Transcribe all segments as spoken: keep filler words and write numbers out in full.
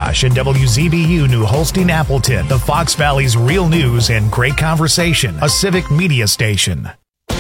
Oshkosh and W Z B U New Holstein Appleton, the Fox Valley's real news and great conversation, a civic media station.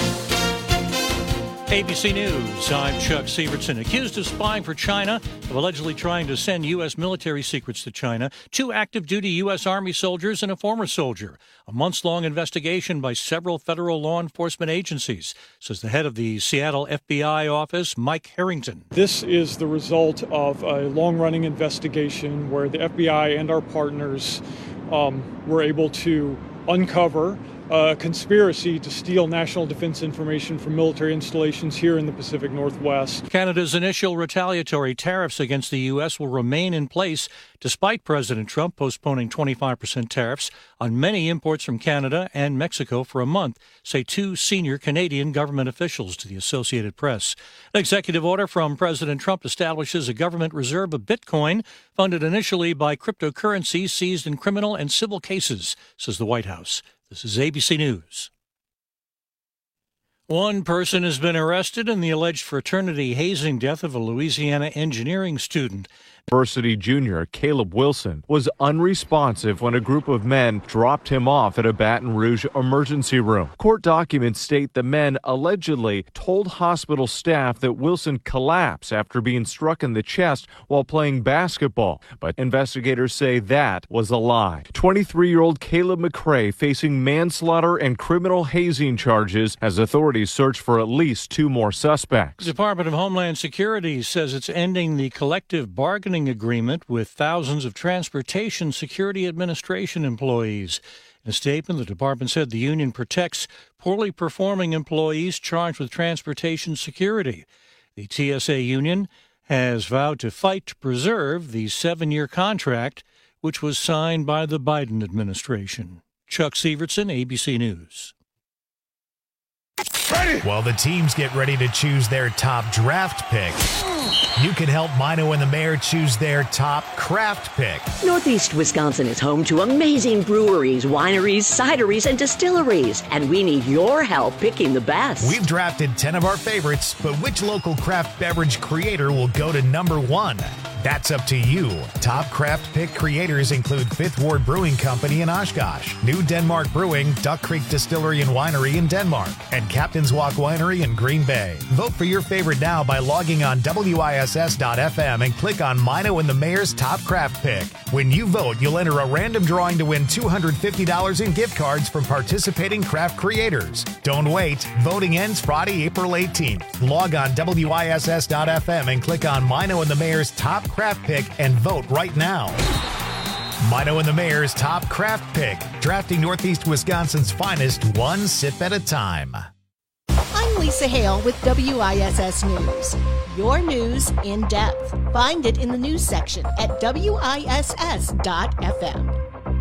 A B C News, I'm Chuck Severson. Accused of spying for China, of allegedly trying to send U S military secrets to China, two active-duty U S Army soldiers and a former soldier. A months-long investigation by several federal law enforcement agencies, says the head of the Seattle F B I office, Mike Harrington. This is the result of a long-running investigation where the F B I and our partners um, were able to uncover a conspiracy to steal national defense information from military installations here in the Pacific Northwest. Canada's initial retaliatory tariffs against the U S will remain in place despite President Trump postponing twenty-five percent tariffs on many imports from Canada and Mexico for a month, say two senior Canadian government officials to the Associated Press. An executive order from President Trump establishes a government reserve of Bitcoin funded initially by cryptocurrency seized in criminal and civil cases, says the White House. This is A B C News. One person has been arrested in the alleged fraternity hazing death of a Louisiana engineering student. University junior Caleb Wilson was unresponsive when a group of men dropped him off at a Baton Rouge emergency room. Court documents state the men allegedly told hospital staff that Wilson collapsed after being struck in the chest while playing basketball, but investigators say that was a lie. twenty-three-year-old Caleb McCrae facing manslaughter and criminal hazing charges as authorities search for at least two more suspects. The Department of Homeland Security says it's ending the collective bargaining agreement with thousands of Transportation Security Administration employees. In a statement, the department said the union protects poorly performing employees charged with transportation security. The T S A union has vowed to fight to preserve the seven-year contract, which was signed by the Biden administration. Chuck Severson, A B C News. Ready. While the teams get ready to choose their top draft pick, you can help Mino and the Mayor choose their top craft pick. Northeast Wisconsin is home to amazing breweries, wineries, cideries, and distilleries, and we need your help picking the best. We've drafted ten of our favorites, but which local craft beverage creator will go to number one? That's up to you. Top craft pick creators include Fifth Ward Brewing Company in Oshkosh, New Denmark Brewing, Duck Creek Distillery and Winery in Denmark, and Captain's Walk Winery in Green Bay. Vote for your favorite now by logging on W I S S dot F M and click on Mino and the Mayor's Top Craft Pick. When you vote, you'll enter a random drawing to win two hundred fifty dollars in gift cards from participating craft creators. Don't wait. Voting ends Friday, April eighteenth. Log on W I S S dot F M and click on Mino and the Mayor's Top Craft Pick and vote right now. Mino and the Mayor's Top Craft Pick, drafting Northeast Wisconsin's finest one sip at a time. I'm Lisa Hale with W I S S News. Your news in depth. Find it in the news section at W I S S dot F M.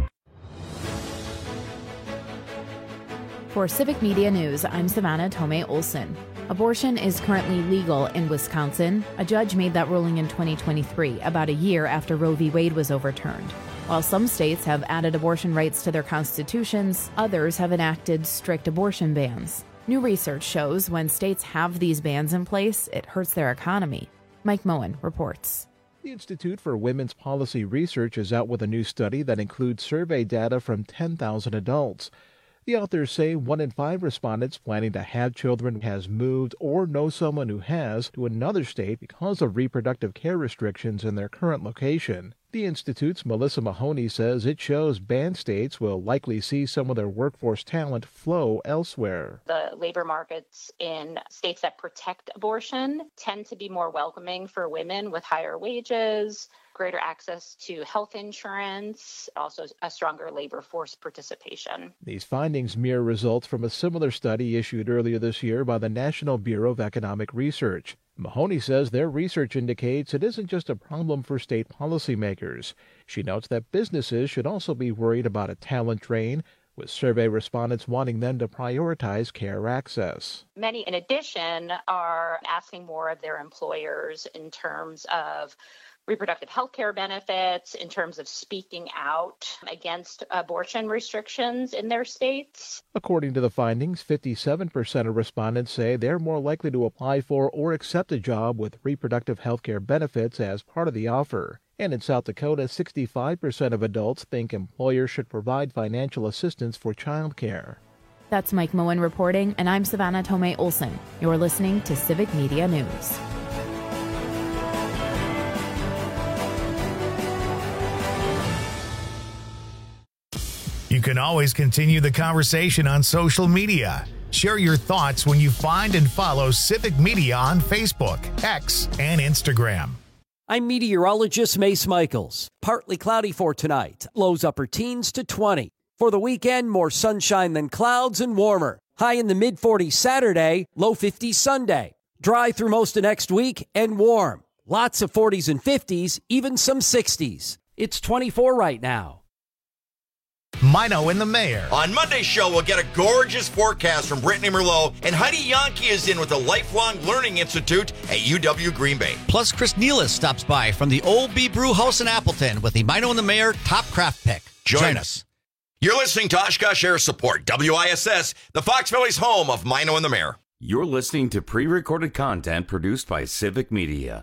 For Civic Media News, I'm Savannah Tomei Olson. Abortion is currently legal in Wisconsin. A judge made that ruling in twenty twenty-three, about a year after Roe v. Wade was overturned. While some states have added abortion rights to their constitutions, others have enacted strict abortion bans. New research shows when states have these bans in place, it hurts their economy. Mike Moen reports. The Institute for Women's Policy Research is out with a new study that includes survey data from ten thousand adults. The authors say one in five respondents planning to have children has moved or know someone who has to another state because of reproductive care restrictions in their current location. The Institute's Melissa Mahoney says it shows banned states will likely see some of their workforce talent flow elsewhere. The labor markets in states that protect abortion tend to be more welcoming for women with higher wages, greater access to health insurance, also a stronger labor force participation. These findings mirror results from a similar study issued earlier this year by the National Bureau of Economic Research. Mahoney says their research indicates it isn't just a problem for state policymakers. She notes that businesses should also be worried about a talent drain, with survey respondents wanting them to prioritize care access. Many, in addition, are asking more of their employers in terms of reproductive health care benefits, in terms of speaking out against abortion restrictions in their states. According to the findings, fifty-seven percent of respondents say they're more likely to apply for or accept a job with reproductive health care benefits as part of the offer. And in South Dakota, sixty-five percent of adults think employers should provide financial assistance for childcare. That's Mike Moen reporting, and I'm Savannah Tomei Olson. You're listening to Civic Media News. You can always continue the conversation on social media. Share your thoughts when you find and follow Civic Media on Facebook, X, and Instagram. I'm meteorologist Mace Michaels. Partly cloudy for tonight. Lows upper teens to twenty. For the weekend, more sunshine than clouds and warmer. High in the mid forties Saturday, low fifties Sunday. Dry through most of next week and warm. Lots of forties and fifties, even some sixties. It's twenty-four right now. Mino and the Mayor. On Monday's show, we'll get a gorgeous forecast from Brittany Merlot, and Heidi Yankee is in with the Lifelong Learning Institute at U W Green Bay. Plus, Chris Nealis stops by from the Old Bee Brew House in Appleton with the Mino and the Mayor Top Craft Pick. Join, Join us. You're listening to Oshkosh Air Support, W I S S, the Fox Valley's home of Mino and the Mayor. You're listening to pre-recorded content produced by Civic Media.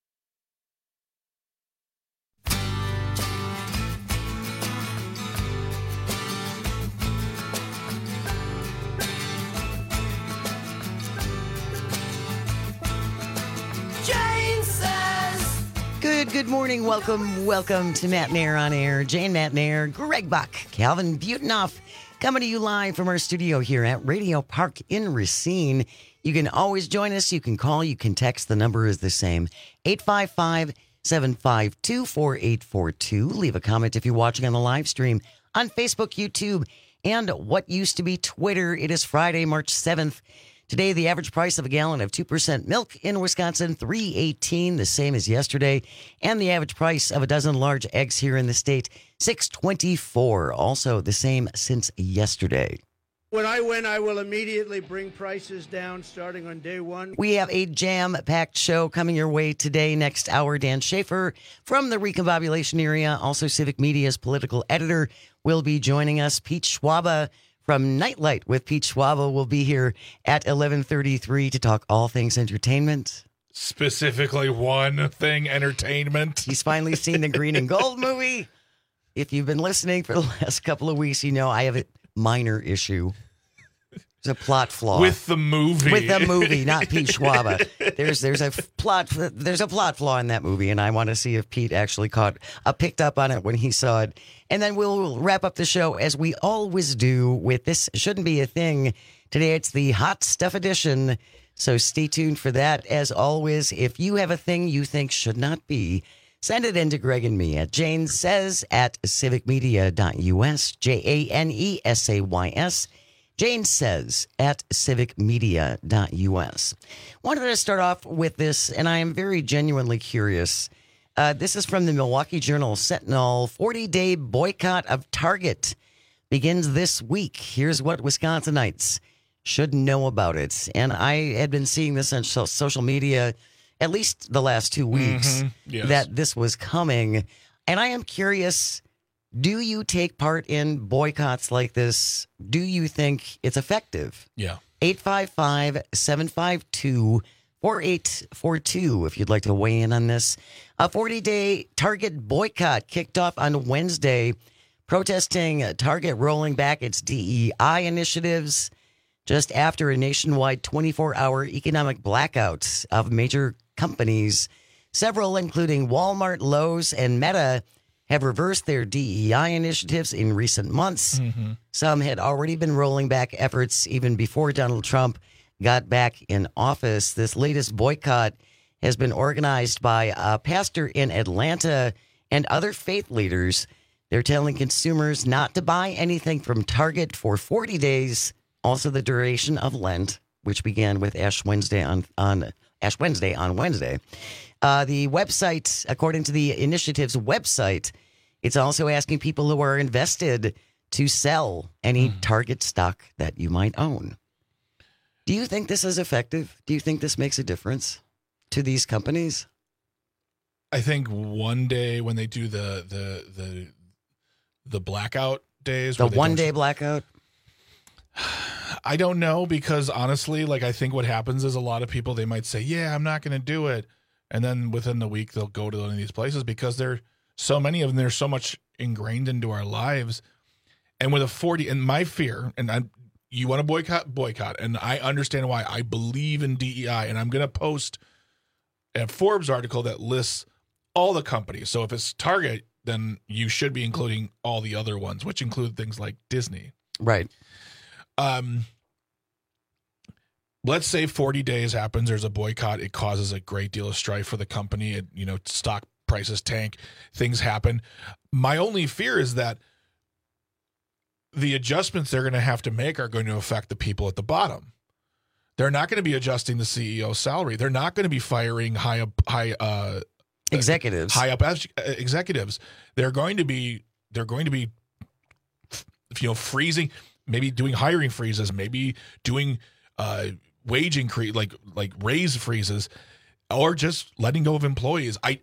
Good, good morning. Welcome, welcome to Matt and Air on Air. Jane, Matt and Air, Greg Buck, Calvin Butenoff, coming to you live from our studio here at Radio Park in Racine. You can always join us. You can call, you can text. The number is the same, eight five five, seven five two, four eight four two. Leave a comment if you're watching on the live stream on Facebook, YouTube, and what used to be Twitter. It is Friday, March seventh. Today, the average price of a gallon of two percent milk in Wisconsin, three eighteen, the same as yesterday. And the average price of a dozen large eggs here in the state, six twenty-four, also the same since yesterday. When I win, I will immediately bring prices down starting on day one. We have a jam-packed show coming your way today. Next hour, Dan Schaefer from the Recombobulation area, also Civic Media's political editor, will be joining us. Pete Schwaba from Nightlight with Pete Schwaba will be here at eleven thirty-three to talk all things entertainment. Specifically one thing, entertainment. He's finally seen the Green and Gold movie. If you've been listening for the last couple of weeks, you know I have a minor issue. There's a plot flaw. With the movie. With the movie, not Pete Schwaba. There's there's a plot there's a plot flaw in that movie, and I want to see if Pete actually caught uh, picked up on it when he saw it. And then we'll wrap up the show as we always do with This Shouldn't Be a Thing. Today it's the Hot Stuff edition, so stay tuned for that. As always, if you have a thing you think should not be, send it in to Greg and me at Jane Says at civic media dot U S, J A N E S A Y S. Jane Says at civic media dot U S. Wanted to start off with this, and I am very genuinely curious. Uh, this is from the Milwaukee Journal Sentinel. forty-day boycott of Target begins this week. Here's what Wisconsinites should know about it. And I had been seeing this on social media at least the last two weeks, mm-hmm. yes. that this was coming. And I am curious, do you take part in boycotts like this? Do you think it's effective? Yeah. eight five five, seven five two, four eight four two if you'd like to weigh in on this. A forty-day Target boycott kicked off on Wednesday, protesting Target rolling back its D E I initiatives just after a nationwide twenty-four hour economic blackout of major companies. Several, including Walmart, Lowe's, and Meta, have reversed their D E I initiatives in recent months. Mm-hmm. Some had already been rolling back efforts even before Donald Trump got back in office. This latest boycott has been organized by a pastor in Atlanta and other faith leaders. They're telling consumers not to buy anything from Target for forty days, also the duration of Lent, which began with Ash Wednesday on, on Ash Wednesday on Wednesday. Uh, the website, according to the initiative's website, it's also asking people who are invested to sell any mm. Target stock that you might own. Do you think this is effective? Do you think this makes a difference to these companies? I think one day when they do the the the the blackout days, the one day blackout. I don't know, because honestly, like I think what happens is a lot of people, they might say, "Yeah, I'm not going to do it," and then within the week they'll go to one of these places because they're so many of them, they're so much ingrained into our lives. And with a forty, and my fear, and I'm, you want to boycott, boycott. And I understand why. I believe in D E I, and I'm going to post a Forbes article that lists all the companies. So if it's Target, then you should be including all the other ones, which include things like Disney. Right. Um, let's say forty days happens. There's a boycott. It causes a great deal of strife for the company. It, you know, stock prices tank. Things happen. My only fear is that the adjustments they're going to have to make are going to affect the people at the bottom. They're not going to be adjusting the C E O's salary. They're not going to be firing high up, high uh, executives, high up as, uh, executives. They're going to be, they're going to be, you know, freezing, maybe doing hiring freezes, maybe doing uh, wage increase, like like raise freezes, or just letting go of employees. I.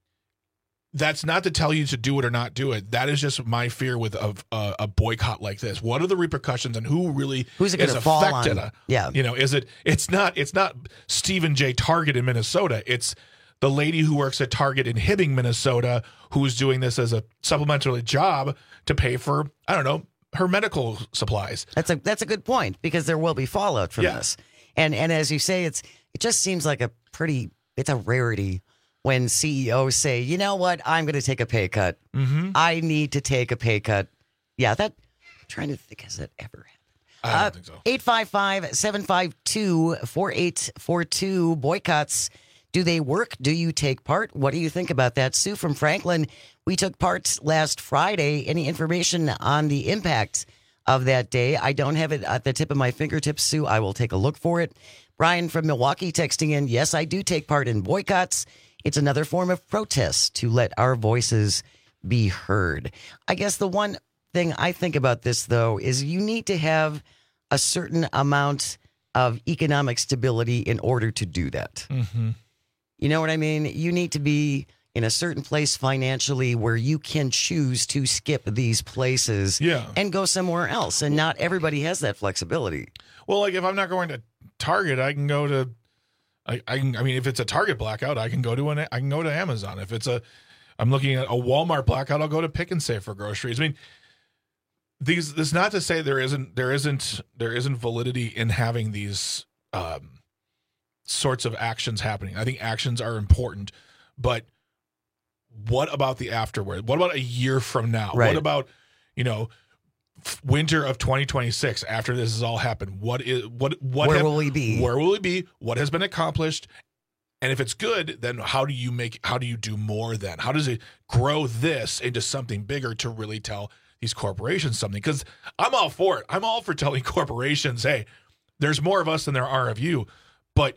That's not to tell you to do it or not do it. That is just my fear with a, a, a boycott like this. What are the repercussions and who really Who's it is gonna fall affected? on? Yeah. You know, is it, it's not, it's not Stephen J. Target in Minnesota. It's the lady who works at Target in Hibbing, Minnesota, who's doing this as a supplementary job to pay for, I don't know, her medical supplies. That's a, that's a good point, because there will be fallout from Yeah. this. And, and as you say, it's, it just seems like a pretty, it's a rarity when C E Os say, you know what, I'm going to take a pay cut. Mm-hmm. I need to take a pay cut. Yeah, that, I'm trying to think, has that ever happened? I don't uh, think so. eight five five, seven five two, four eight four two. Boycotts, do they work? Do you take part? What do you think about that? Sue from Franklin, we took part last Friday. Any information on the impact of that day? I don't have it at the tip of my fingertips, Sue. I will take a look for it. Brian from Milwaukee texting in, yes, I do take part in boycotts. It's another form of protest to let our voices be heard. I guess the one thing I think about this, though, is you need to have a certain amount of economic stability in order to do that. Mm-hmm. You know what I mean? You need to be in a certain place financially where you can choose to skip these places Yeah. and go somewhere else. And not everybody has that flexibility. Well, like if I'm not going to Target, I can go to, I, I can, I mean, if it's a Target blackout, I can go to an, I can go to Amazon. If it's a, I'm looking at a Walmart blackout, I'll go to Pick and Save for groceries. I mean, these, this is not to say there isn't, there isn't, there isn't validity in having these um, sorts of actions happening. I think actions are important, but what about the afterward? What about a year from now? Right. What about, you know, winter of twenty twenty-six after this has all happened? What is what what Where have, will we be? Where will we be? What has been accomplished? And if it's good, then how do you make how do you do more then? How does it grow this into something bigger to really tell these corporations something? Because I'm all for it. I'm all for telling corporations, hey, there's more of us than there are of you. But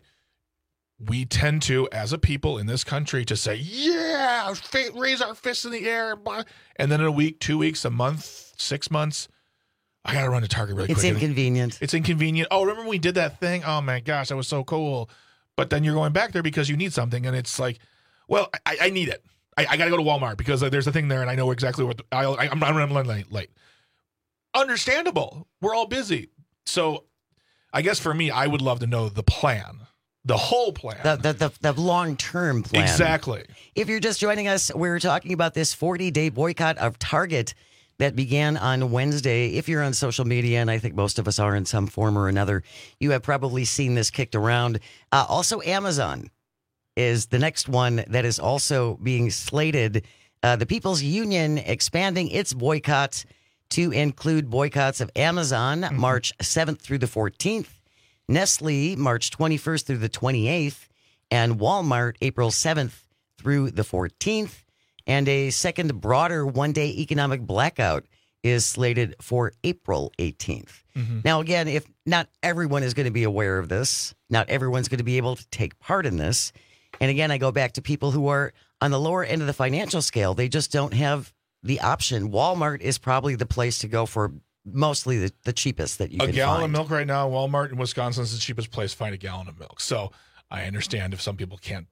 we tend to, as a people in this country, to say, yeah, raise our fists in the air. And then in a week, two weeks, a month, six months, I got to run to Target really It's quick. inconvenient. It's inconvenient. Oh, remember when we did that thing? Oh, my gosh, that was so cool. But then you're going back there because you need something. And it's like, well, I, I need it. I, I got to go to Walmart because there's a thing there and I know exactly what the, I, I, I'm, I'm running late, late. Understandable. We're all busy. So I guess for me, I would love to know the plan. The whole plan. The, the, the, the long-term plan. Exactly. If you're just joining us, we're talking about this forty-day boycott of Target that began on Wednesday. If you're on social media, and I think most of us are in some form or another, you have probably seen this kicked around. Uh, also, Amazon is the next one that is also being slated. Uh, the People's Union expanding its boycott to include boycotts of Amazon, mm-hmm. March seventh through the fourteenth. Nestle, March twenty-first through the twenty-eighth, and Walmart, April seventh through the fourteenth. And a second broader one-day economic blackout is slated for April eighteenth. Mm-hmm. Now, again, if not everyone is going to be aware of this, not everyone's going to be able to take part in this. And again, I go back to people who are on the lower end of the financial scale. They just don't have the option. Walmart is probably the place to go for mostly the, the cheapest that you a can gallon find. of milk right now. Walmart in Wisconsin is the cheapest place to find a gallon of milk. So I understand if some people can't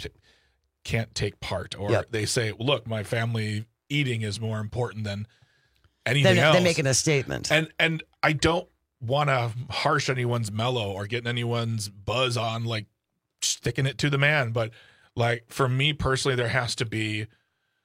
can't take part, or yep. they say, "Look, my family eating is more important than anything they're, else." They're making a statement, and and I don't want to harsh anyone's mellow or getting anyone's buzz on like sticking it to the man, but like for me personally, there has to be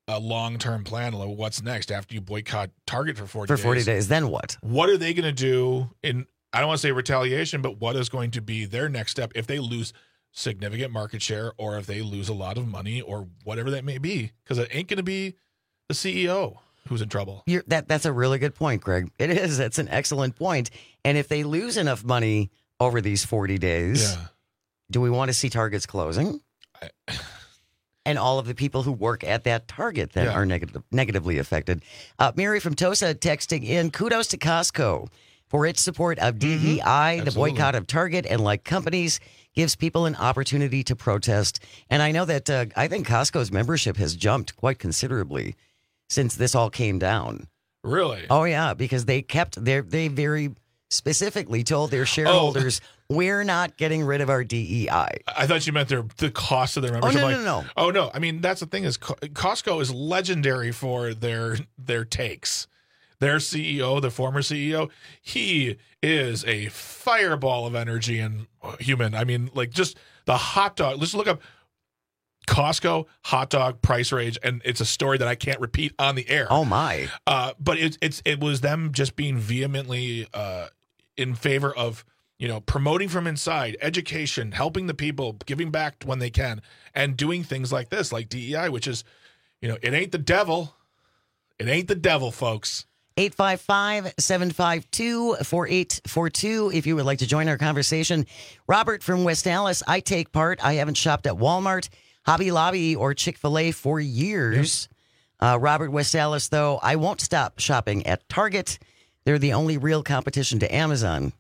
a long-term plan of what's next after you boycott Target for forty For days. forty days, then what? What are they going to do in, I don't want to say retaliation, but what is going to be their next step if they lose significant market share or if they lose a lot of money or whatever that may be? Because it ain't going to be the C E O who's in trouble. You're, that That's a really good point, Greg. It is. That's an excellent point. And if they lose enough money over these forty days, Yeah. do we want to see Targets closing? I, and all of the people who work at that Target that Yeah. are negative, negatively affected. Uh, Mary from Tosa texting in, kudos to Costco for its support of D E I, Mm-hmm. the Absolutely. boycott of Target, and like companies, gives people an opportunity to protest. And I know that uh, I think Costco's membership has jumped quite considerably since this all came down. Really? Oh, yeah, because they kept their, they very specifically told their shareholders, Oh. we're not getting rid of our D E I. I thought you meant their the cost of their membership. no, like, no, no. Oh, no. I mean, that's the thing is Co- Costco is legendary for their their takes. Their C E O, the former C E O, he is a fireball of energy and human. I mean, like just the hot dog. Let's look up Costco hot dog price range, and it's a story that I can't repeat on the air. Oh, my. Uh, but it, it's it was them just being vehemently uh, in favor of, you know, promoting from inside, education, helping the people, giving back when they can, and doing things like this, like D E I, which is, you know, it ain't the devil. It ain't the devil, folks. eight five five, seven five two, four eight four two if you would like to join our conversation. Robert from West Allis, I take part. I haven't shopped at Walmart, Hobby Lobby, or Chick-fil-A for years. Uh, Robert West Allis, though, I won't stop shopping at Target. They're the only real competition to Amazon.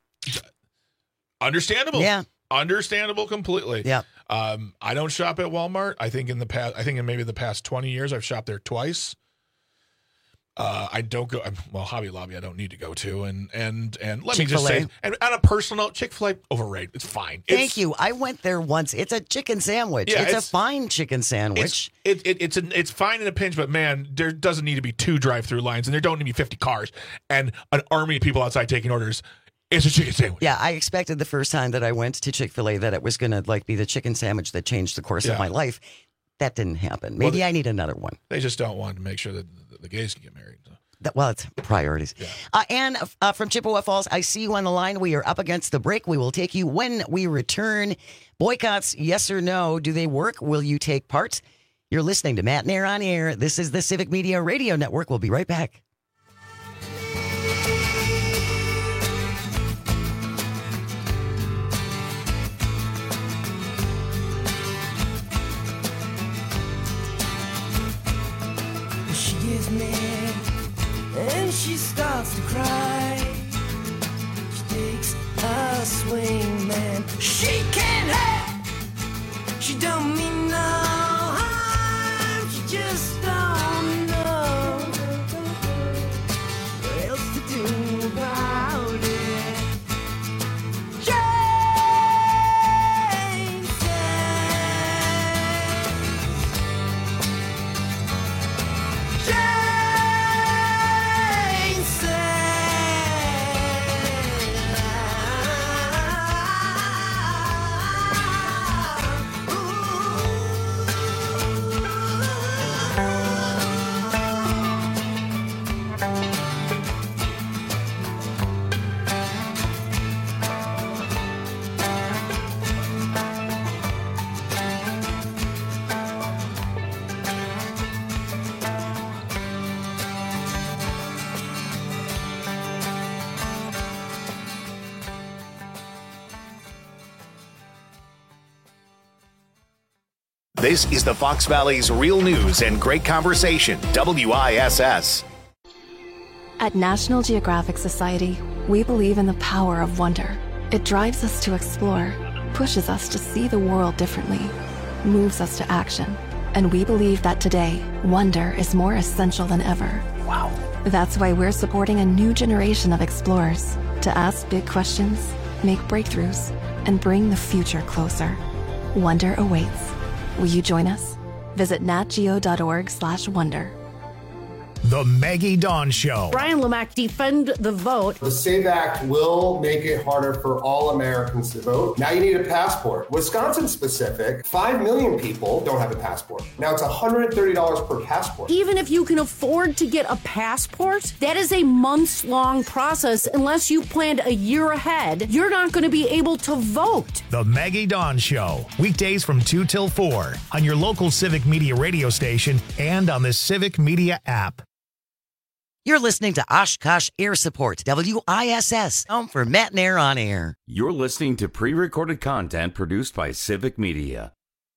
Understandable. Yeah. Understandable completely. Yeah. Um, I don't shop at Walmart. I think in the past, I think in maybe the past twenty years, I've shopped there twice. Uh, I don't go. Well, Hobby Lobby, I don't need to go to, and and and let me just Chick-fil-A. say, and on a personal note, Chick-fil-A overrated. It's fine. It's, Thank you. I went there once. It's a chicken sandwich. Yeah, it's, it's- a fine chicken sandwich. It's it, it, it's an, it's fine in a pinch, but man, there doesn't need to be two drive-through lines, and there don't need to be fifty cars and an army of people outside taking orders. It's a chicken sandwich. Yeah, I expected the first time that I went to Chick-fil-A that it was going to like be the chicken sandwich that changed the course Yeah. of my life. That didn't happen. Well, Maybe the- I need another one. They just don't want to make sure that the, the gays can get married. So. That, well, it's priorities. Uh, Anne uh, from Chippewa Falls, I see you on the line. We are up against the break. We will take you when we return. Boycotts, yes or no? Do they work? Will you take part? You're listening to Matt and Air on Air. This is the Civic Media Radio Network. We'll be right back. She gets mad and she starts to cry. She takes a swing, man. She can't help. She don't mean no harm. She just don't know what else to do about it. Jane said, Jane This is the Fox Valley's Real News and Great Conversation, W I S S. At National Geographic Society, we believe in the power of wonder. It drives us to explore, pushes us to see the world differently, moves us to action. And we believe that today, wonder is more essential than ever. Wow. That's why we're supporting a new generation of explorers to ask big questions, make breakthroughs, and bring the future closer. Wonder awaits. Will you join us? Visit natgeo.org slash wonder. The Maggie Dawn Show. Brian Lamack, defend the vote. The SAVE Act will make it harder for all Americans to vote. Now you need a passport. Wisconsin specific, five million people don't have a passport. Now it's one hundred thirty dollars per passport. Even if you can afford to get a passport, that is a months-long process. Unless you planned a year ahead, you're not going to be able to vote. The Maggie Dawn Show. Weekdays from two till four on your local Civic Media radio station and on the Civic Media app. You're listening to Oshkosh Air Support, W I S S, home for Matt and Air on Air. You're listening to pre-recorded content produced by Civic Media.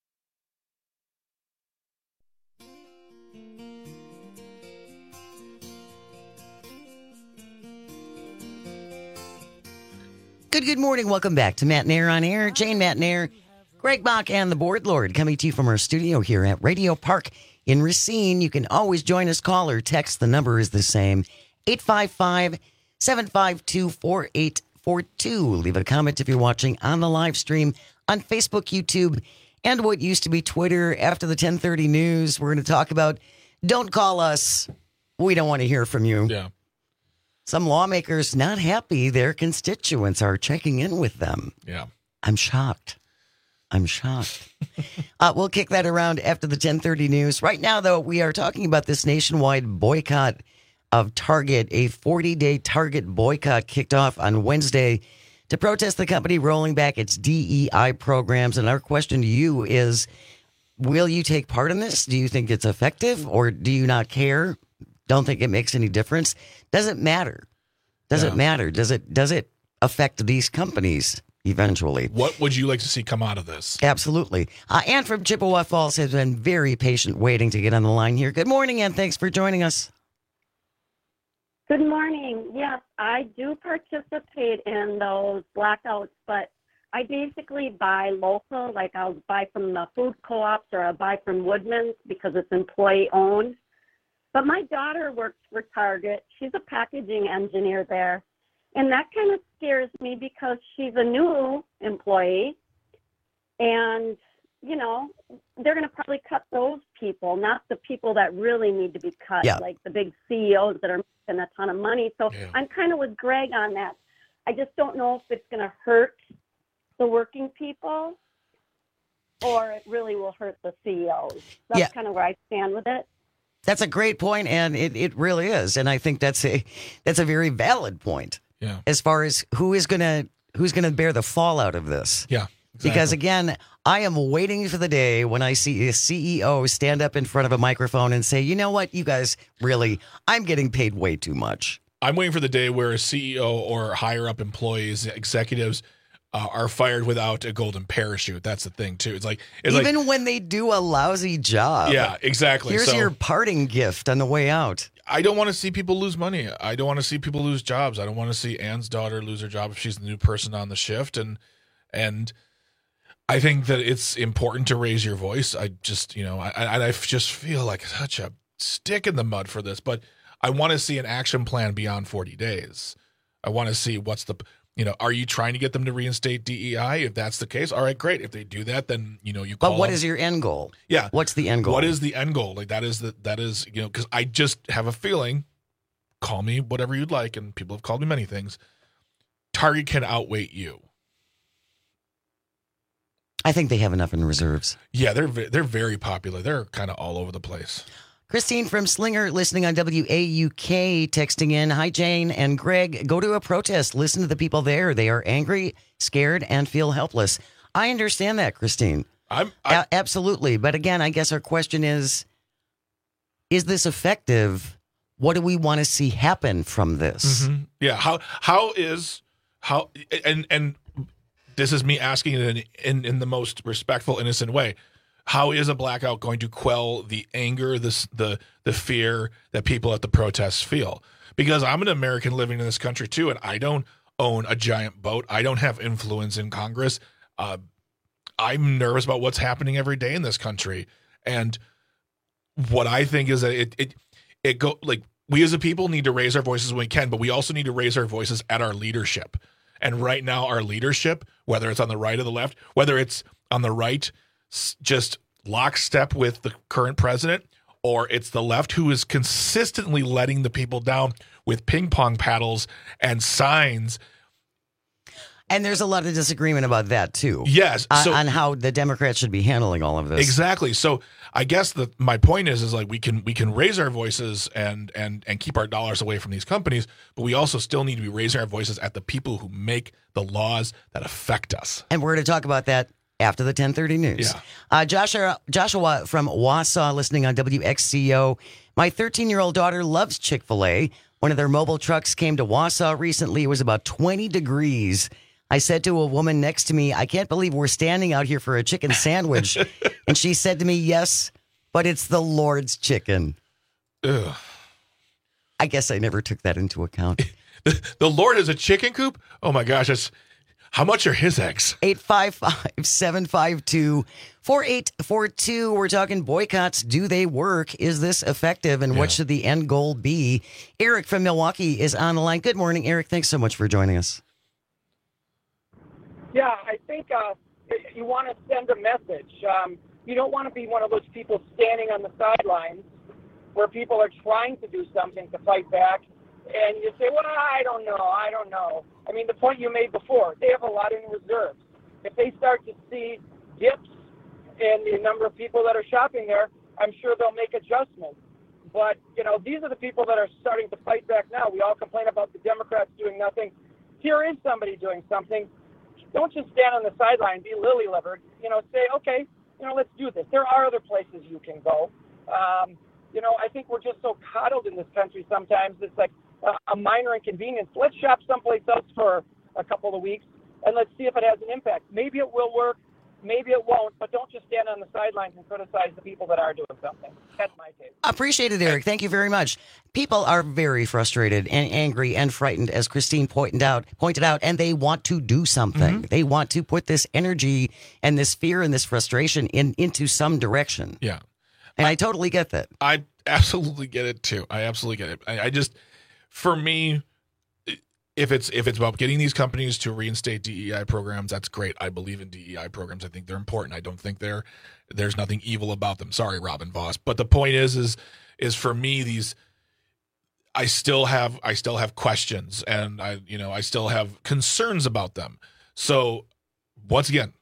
Good, good morning. Welcome back to Matt and Air on Air. Jane, Matt and Air, Greg Bach, and the Board Lord coming to you from our studio here at Radio Park in Racine. You can always join us, call or text. The number is the same, eight five five, seven five two, four eight four two. Leave a comment if you're watching on the live stream on Facebook, YouTube, and what used to be Twitter. After the ten thirty news, we're going to talk about don't call us. We don't want to hear from you. Yeah. Some lawmakers not happy their constituents are checking in with them. Yeah. I'm shocked. I'm shocked. uh, we'll kick that around after the ten thirty news. Right now, though, we are talking about this nationwide boycott of Target. A forty-day Target boycott kicked off on Wednesday to protest the company rolling back its D E I programs. And our question to you is, will you take part in this? Do you think it's effective, or do you not care? Don't think it makes any difference? Does it matter? Does Yeah. it matter? Does it does it affect these companies eventually? What would you like to see come out of this? Absolutely. Uh, Ann from Chippewa Falls has been very patient waiting to get on the line here. Good morning, Ann. Thanks for joining us. Good morning. Yes, I do participate in those blackouts, but I basically buy local. Like I'll buy from the food co-ops or I'll buy from Woodman's because it's employee owned. But my daughter works for Target. She's a packaging engineer there. And that kind of scares me because she's a new employee. And, you know, they're going to probably cut those people, not the people that really need to be cut, Yeah. like the big C E Os that are making a ton of money. So Yeah. I'm kind of with Greg on that. I just don't know if it's going to hurt the working people or it really will hurt the C E Os. That's Yeah. kind of where I stand with it. That's a great point, and it, it really is. And I think that's a that's a very valid point. Yeah. As far as who is gonna who's gonna bear the fallout of this. Yeah. Exactly. Because again, I am waiting for the day when I see a C E O stand up in front of a microphone and say, you know what, you guys really, I'm getting paid way too much. I'm waiting for the day where a C E O or higher up employees, executives, uh, are fired without a golden parachute. That's the thing too. It's like it's Even like, when they do a lousy job. Yeah, exactly. Here's So- your parting gift on the way out. I don't want to see people lose money. I don't want to see people lose jobs. I don't want to see Ann's daughter lose her job if she's the new person on the shift. And and I think that it's important to raise your voice. I just, you know, I, I, I just feel like such a stick in the mud for this. But I want to see an action plan beyond forty days. I want to see what's the, you know, are you trying to get them to reinstate D E I? If that's the case, all right, great. If they do that, then, you know, you call But what them. is your end goal? Yeah. What's the end goal? What is the end goal? Like that is the that is, you know, because I just have a feeling, call me whatever you'd like, and people have called me many things. Target can outweight you. I think they have enough in reserves. Yeah, they're ve- they're very popular. They're kind of all over the place. Christine from Slinger, listening on W A U K, texting in. Hi, Jane and Greg. Go to a protest. Listen to the people there. They are angry, scared, and feel helpless. I understand that, Christine. I'm, I'm a- absolutely. But again, I guess our question is, is this effective? What do we want to see happen from this? Mhm. Yeah. How how is how and and this is me asking it in, in in the most respectful, innocent way. How is a blackout going to quell the anger, this the the fear that people at the protests feel? Because I'm an American living in this country too, and I don't own a giant boat. I don't have influence in Congress. Uh, I'm nervous about what's happening every day in this country, and what I think is that it it it go like we as a people need to raise our voices when we can, but we also need to raise our voices at our leadership. And right now, our leadership, whether it's on the right or the left, whether it's on the right, s- just lockstep with the current president, or it's the left who is consistently letting the people down with ping pong paddles and signs. And there's a lot of disagreement about that, too. Yes. Uh, So, on how the Democrats should be handling all of this. exactly. So I guess that my point is, is like we can we can raise our voices and and and keep our dollars away from these companies, but we also still need to be raising our voices at the people who make the laws that affect us. And we're going to talk about that after the ten thirty news. Yeah. Uh, Joshua, Joshua from Wausau, listening on W X C O. My thirteen-year-old daughter loves Chick-fil-A. One of their mobile trucks came to Wausau recently. It was about twenty degrees. I said to a woman next to me, I can't believe we're standing out here for a chicken sandwich. And she said to me, yes, but it's the Lord's chicken. Ugh. I guess I never took that into account. The, the Lord is a chicken coop? Oh, my gosh. That's, how much are his eggs? eight five five, seven five two, four eight four two. We're talking boycotts. Do they work? Is this effective? And Yeah. what should the end goal be? Eric from Milwaukee is on the line. Good morning, Eric. Thanks so much for joining us. Yeah, I think uh, you want to send a message. Um, you don't want to be one of those people standing on the sidelines where people are trying to do something to fight back, and you say, well, I don't know, I don't know. I mean, the point you made before, they have a lot in reserves. If they start to see dips in the number of people that are shopping there, I'm sure they'll make adjustments. But, you know, these are the people that are starting to fight back now. We all complain about the Democrats doing nothing. Here is somebody doing something. Don't just stand on the sideline, be lily-livered. You know, say, okay, you know, let's do this. There are other places you can go. Um, you know, I think we're just so coddled in this country sometimes. It's like a, a minor inconvenience. Let's shop someplace else for a couple of weeks, and let's see if it has an impact. Maybe it will work. Maybe it won't, but don't just stand on the sidelines and criticize the people that are doing something. That's my take. Appreciate it, Eric. Thank you very much. People are very frustrated and angry and frightened, as Christine pointed out, pointed out, and they want to do something. Mm-hmm. They want to put this energy and this fear and this frustration in into some direction. Yeah. And I, I totally get that. I absolutely get it, too. I absolutely get it. I, I just, for me, If it's if it's about getting these companies to reinstate D E I programs, that's great. I believe in D E I programs. I think they're important. I don't think they're there's nothing evil about them. Sorry, Robin Voss. But the point is, is is for me, these I still have I still have questions, and I you know I still have concerns about them. So once again,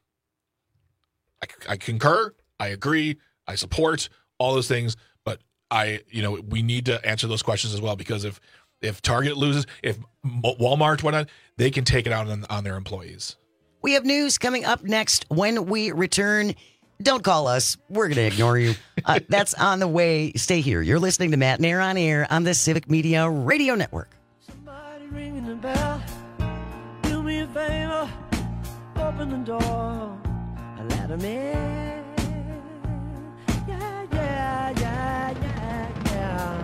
I, I concur. I agree. I support all those things. But I you know we need to answer those questions as well, because if If Target loses, if Walmart, whatnot, they can take it out on, on their employees. We have news coming up next when we return. Don't call us. We're going to ignore you. Uh, that's on the way. Stay here. You're listening to Matt and Air on Air on the Civic Media Radio Network. Somebody ringing the bell. Do me a favor. Open the door. Let 'em in. Yeah, yeah, yeah, yeah, yeah.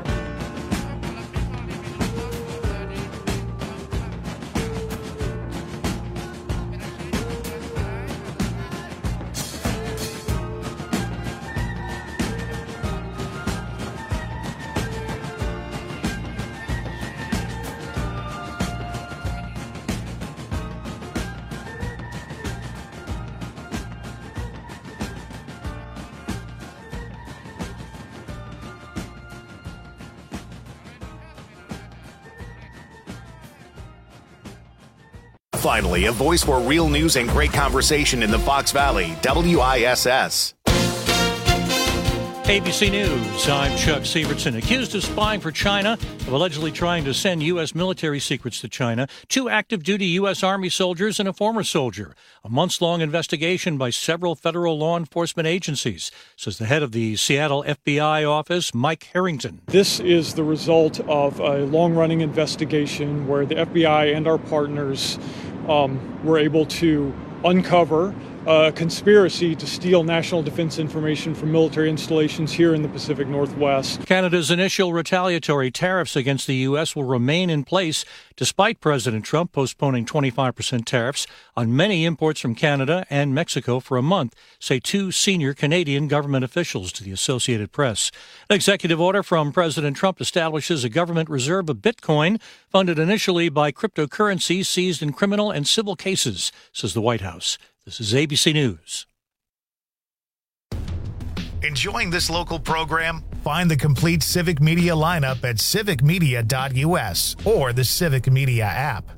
Finally, a voice for real news and great conversation in the Fox Valley, W I S S. A B C News, I'm Chuck Severson. Accused of spying for China, of allegedly trying to send U S military secrets to China, two active-duty U S Army soldiers and a former soldier. A months-long investigation by several federal law enforcement agencies, says the head of the Seattle F B I office, Mike Harrington. This is the result of a long-running investigation where the F B I and our partners um, were able to uncover a conspiracy to steal national defense information from military installations here in the Pacific Northwest. Canada's initial retaliatory tariffs against the U S will remain in place despite President Trump postponing twenty-five percent tariffs on many imports from Canada and Mexico for a month, say two senior Canadian government officials to the Associated Press. An executive order from President Trump establishes a government reserve of Bitcoin funded initially by cryptocurrency seized in criminal and civil cases, says the White House. This is A B C News. Enjoying this local program? Find the complete Civic Media lineup at civic media dot u s or the Civic Media app.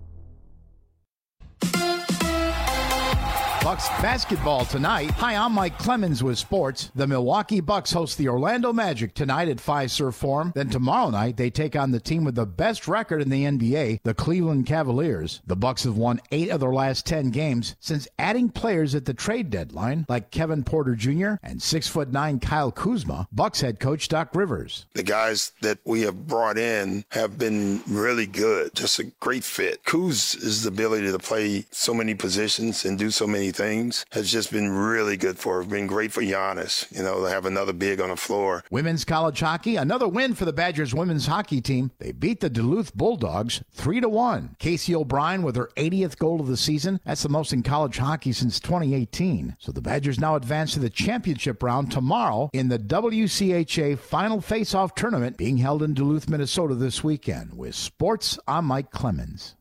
Bucks basketball tonight. Hi, I'm Mike Clemens with sports. The Milwaukee Bucks host the Orlando Magic tonight at Fiserv Forum. Then tomorrow night, they take on the team with the best record in the N B A, the Cleveland Cavaliers. The Bucks have won eight of their last ten games since adding players at the trade deadline, like Kevin Porter Junior and six foot nine Kyle Kuzma. Bucks head coach Doc Rivers. The guys that we have brought in have been really good. Just a great fit. Kuz is the ability to play so many positions and do so many things has just been really good for, been great for Giannis, you know, to have another big on the floor. Women's college hockey, another win for the Badgers women's hockey team. They beat the Duluth Bulldogs three to one. Casey O'Brien with her eightieth goal of the season. That's the most in college hockey since twenty eighteen. So the Badgers now advance to the championship round tomorrow in the W C H A Final Face-Off Tournament being held in Duluth, Minnesota this weekend. With sports, I'm Mike Clemens.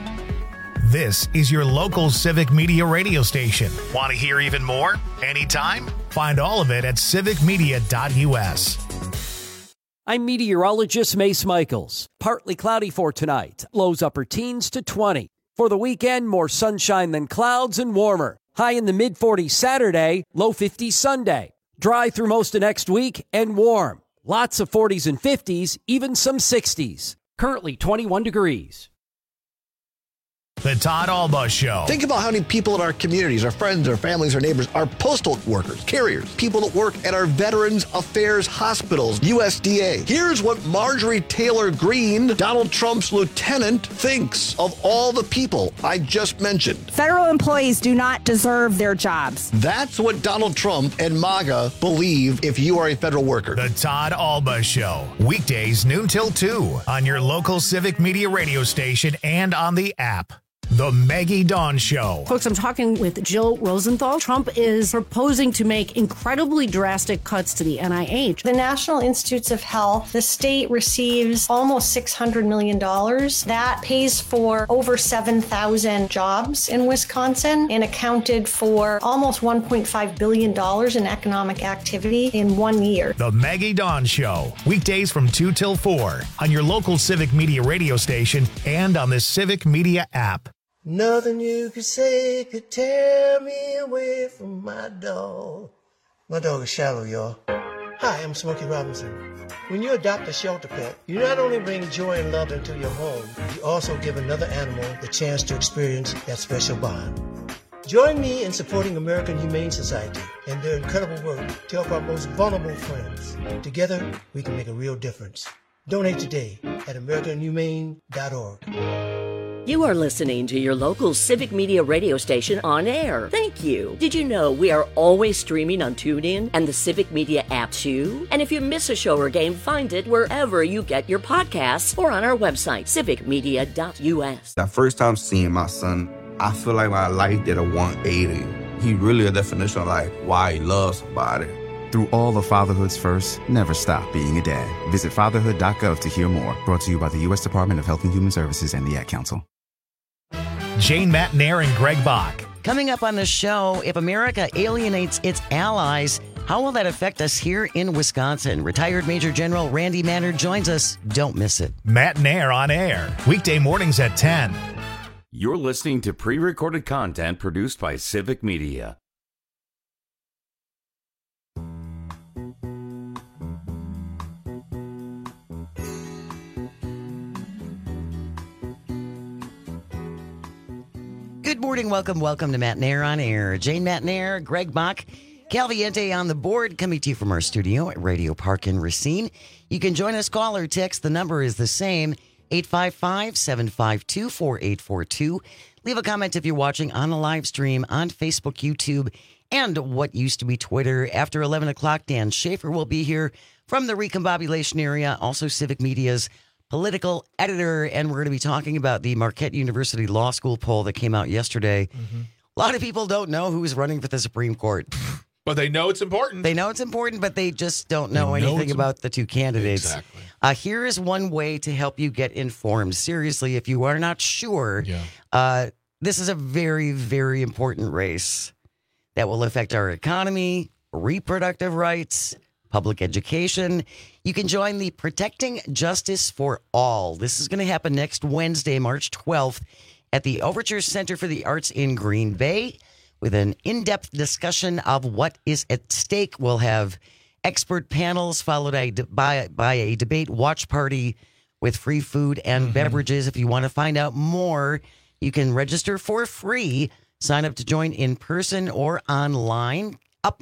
This is your local Civic Media radio station. Want to hear even more? Anytime? Find all of it at civic media dot u s. I'm meteorologist Mace Michaels. Partly cloudy for tonight. Lows upper teens to twenty. For the weekend, more sunshine than clouds and warmer. High in the mid forties Saturday, low fifties Sunday. Dry through most of next week and warm. Lots of forties and fifties, even some sixties. Currently twenty-one degrees. The Todd Alba Show. Think about how many people in our communities, our friends, our families, our neighbors, our postal workers, carriers, people that work at our Veterans Affairs hospitals, U S D A. Here's what Marjorie Taylor Greene, Donald Trump's lieutenant, thinks of all the people I just mentioned. Federal employees do not deserve their jobs. That's what Donald Trump and MAGA believe if you are a federal worker. The Todd Alba Show. Weekdays noon till two on your local Civic Media radio station and on the app. The Maggie Dawn Show. Folks, I'm talking with Jill Rosenthal. Trump is proposing to make incredibly drastic cuts to the N I H. The National Institutes of Health, the state receives almost six hundred million dollars. That pays for over seven thousand jobs in Wisconsin and accounted for almost one point five billion dollars in economic activity in one year. The Maggie Dawn Show. Weekdays from two till four on your local Civic Media radio station and on the Civic Media app. Nothing you could say could tear me away from my dog. My dog is Shallow, y'all. Hi, I'm Smokey Robinson. When you adopt a shelter pet, you not only bring joy and love into your home, you also give another animal the chance to experience that special bond. Join me in supporting American Humane Society and their incredible work to help our most vulnerable friends. Together, we can make a real difference. Donate today at american humane dot org. You are listening to your local Civic Media radio station on air. Thank you. Did you know we are always streaming on TuneIn and the Civic Media app too? And if you miss a show or game, find it wherever you get your podcasts or on our website, civic media dot u s. That first time seeing my son, I feel like my life did a one eighty. He really a definition of like why he loves somebody. Through all of fatherhood's first, never stop being a dad. Visit fatherhood dot gov to hear more. Brought to you by the U S Department of Health and Human Services and the Ad Council. Jane Matnair and Greg Bach. Coming up on the show, if America alienates its allies, how will that affect us here in Wisconsin? Retired Major General Randy Maynard joins us. Don't miss it. Matnair on air. Weekday mornings at ten. You're listening to pre-recorded content produced by Civic Media. Good morning, welcome, welcome to Matnair on Air. Jane Matnair, Greg Bach, Calviente on the board, coming to you from our studio at Radio Park in Racine. You can join us, call or text. The number is the same, eight five five, seven five two, four eight four two. Leave a comment if you're watching on the live stream on Facebook, YouTube, and what used to be Twitter. After eleven o'clock, Dan Schaefer will be here from the Recombobulation area, also Civic Media's political editor, and we're going to be talking about the Marquette University Law School poll that came out yesterday. Mm-hmm. A lot of people don't know who's running for the Supreme Court. But they know it's important. They know it's important, but they just don't know, know anything about the two candidates. Exactly. Uh, here is one way to help you get informed. Seriously, if you are not sure, yeah. uh, this is a very, very important race that will affect our economy, reproductive rights, public education. You can join the Protecting Justice for All. This is going to happen next Wednesday, March twelfth, at the Overture Center for the Arts in Green Bay, with an in-depth discussion of what is at stake. We'll have expert panels followed by, by a debate watch party with free food and mm-hmm. beverages. If you want to find out more, you can register for free. Sign up to join in person or online.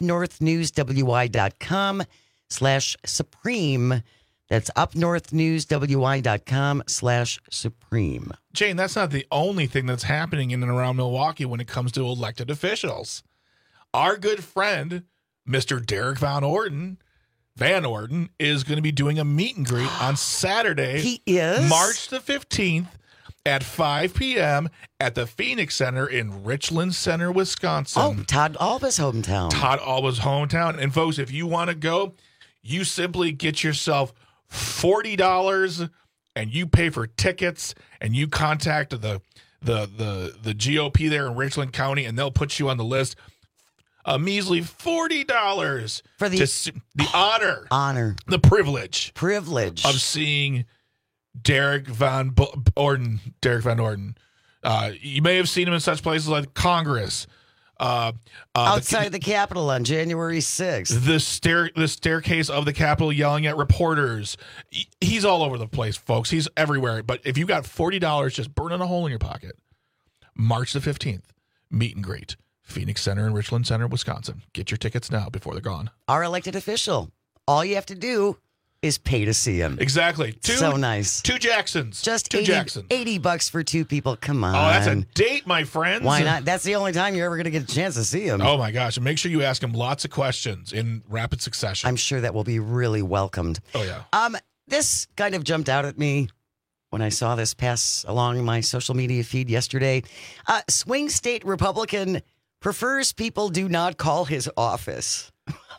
upnorthnewswi.com slash supreme. That's upnorthnewswi.com slash supreme. Jane, that's not the only thing that's happening in and around Milwaukee when it comes to elected officials. Our good friend, Mister Derek Van Orden, Van Orden, is going to be doing a meet and greet on Saturday. He is? March the fifteenth at five p.m. at the Phoenix Center in Richland Center, Wisconsin. Oh, Todd Alba's hometown. Todd Alba's hometown. And folks, if you want to go, you simply get yourself forty dollars and you pay for tickets and you contact the the the the G O P there in Richland County and they'll put you on the list. A measly forty dollars for the, to see, the honor, honor, the privilege, privilege of seeing Derek Van Bo- Orden. Derek Van Orden. Uh, you may have seen him in such places like Congress, uh, uh, outside the, the Capitol on January sixth. The stair, the staircase of the Capitol, yelling at reporters. He, he's all over the place, folks. He's everywhere. But if you got forty dollars, just burning a hole in your pocket. March the fifteenth, meet and greet. Phoenix Center in Richland Center, Wisconsin. Get your tickets now before they're gone. Our elected official. All you have to do is pay to see him. Exactly. Two, so nice. Two Jacksons. Just two eighty, Jacksons. eighty bucks for two people. Come on. Oh, that's a date, my friends. Why not? That's the only time you're ever going to get a chance to see him. Oh, my gosh. And make sure you ask him lots of questions in rapid succession. I'm sure that will be really welcomed. Oh, yeah. Um, This kind of jumped out at me when I saw this pass along my social media feed yesterday. Uh, swing state Republican prefers people do not call his office.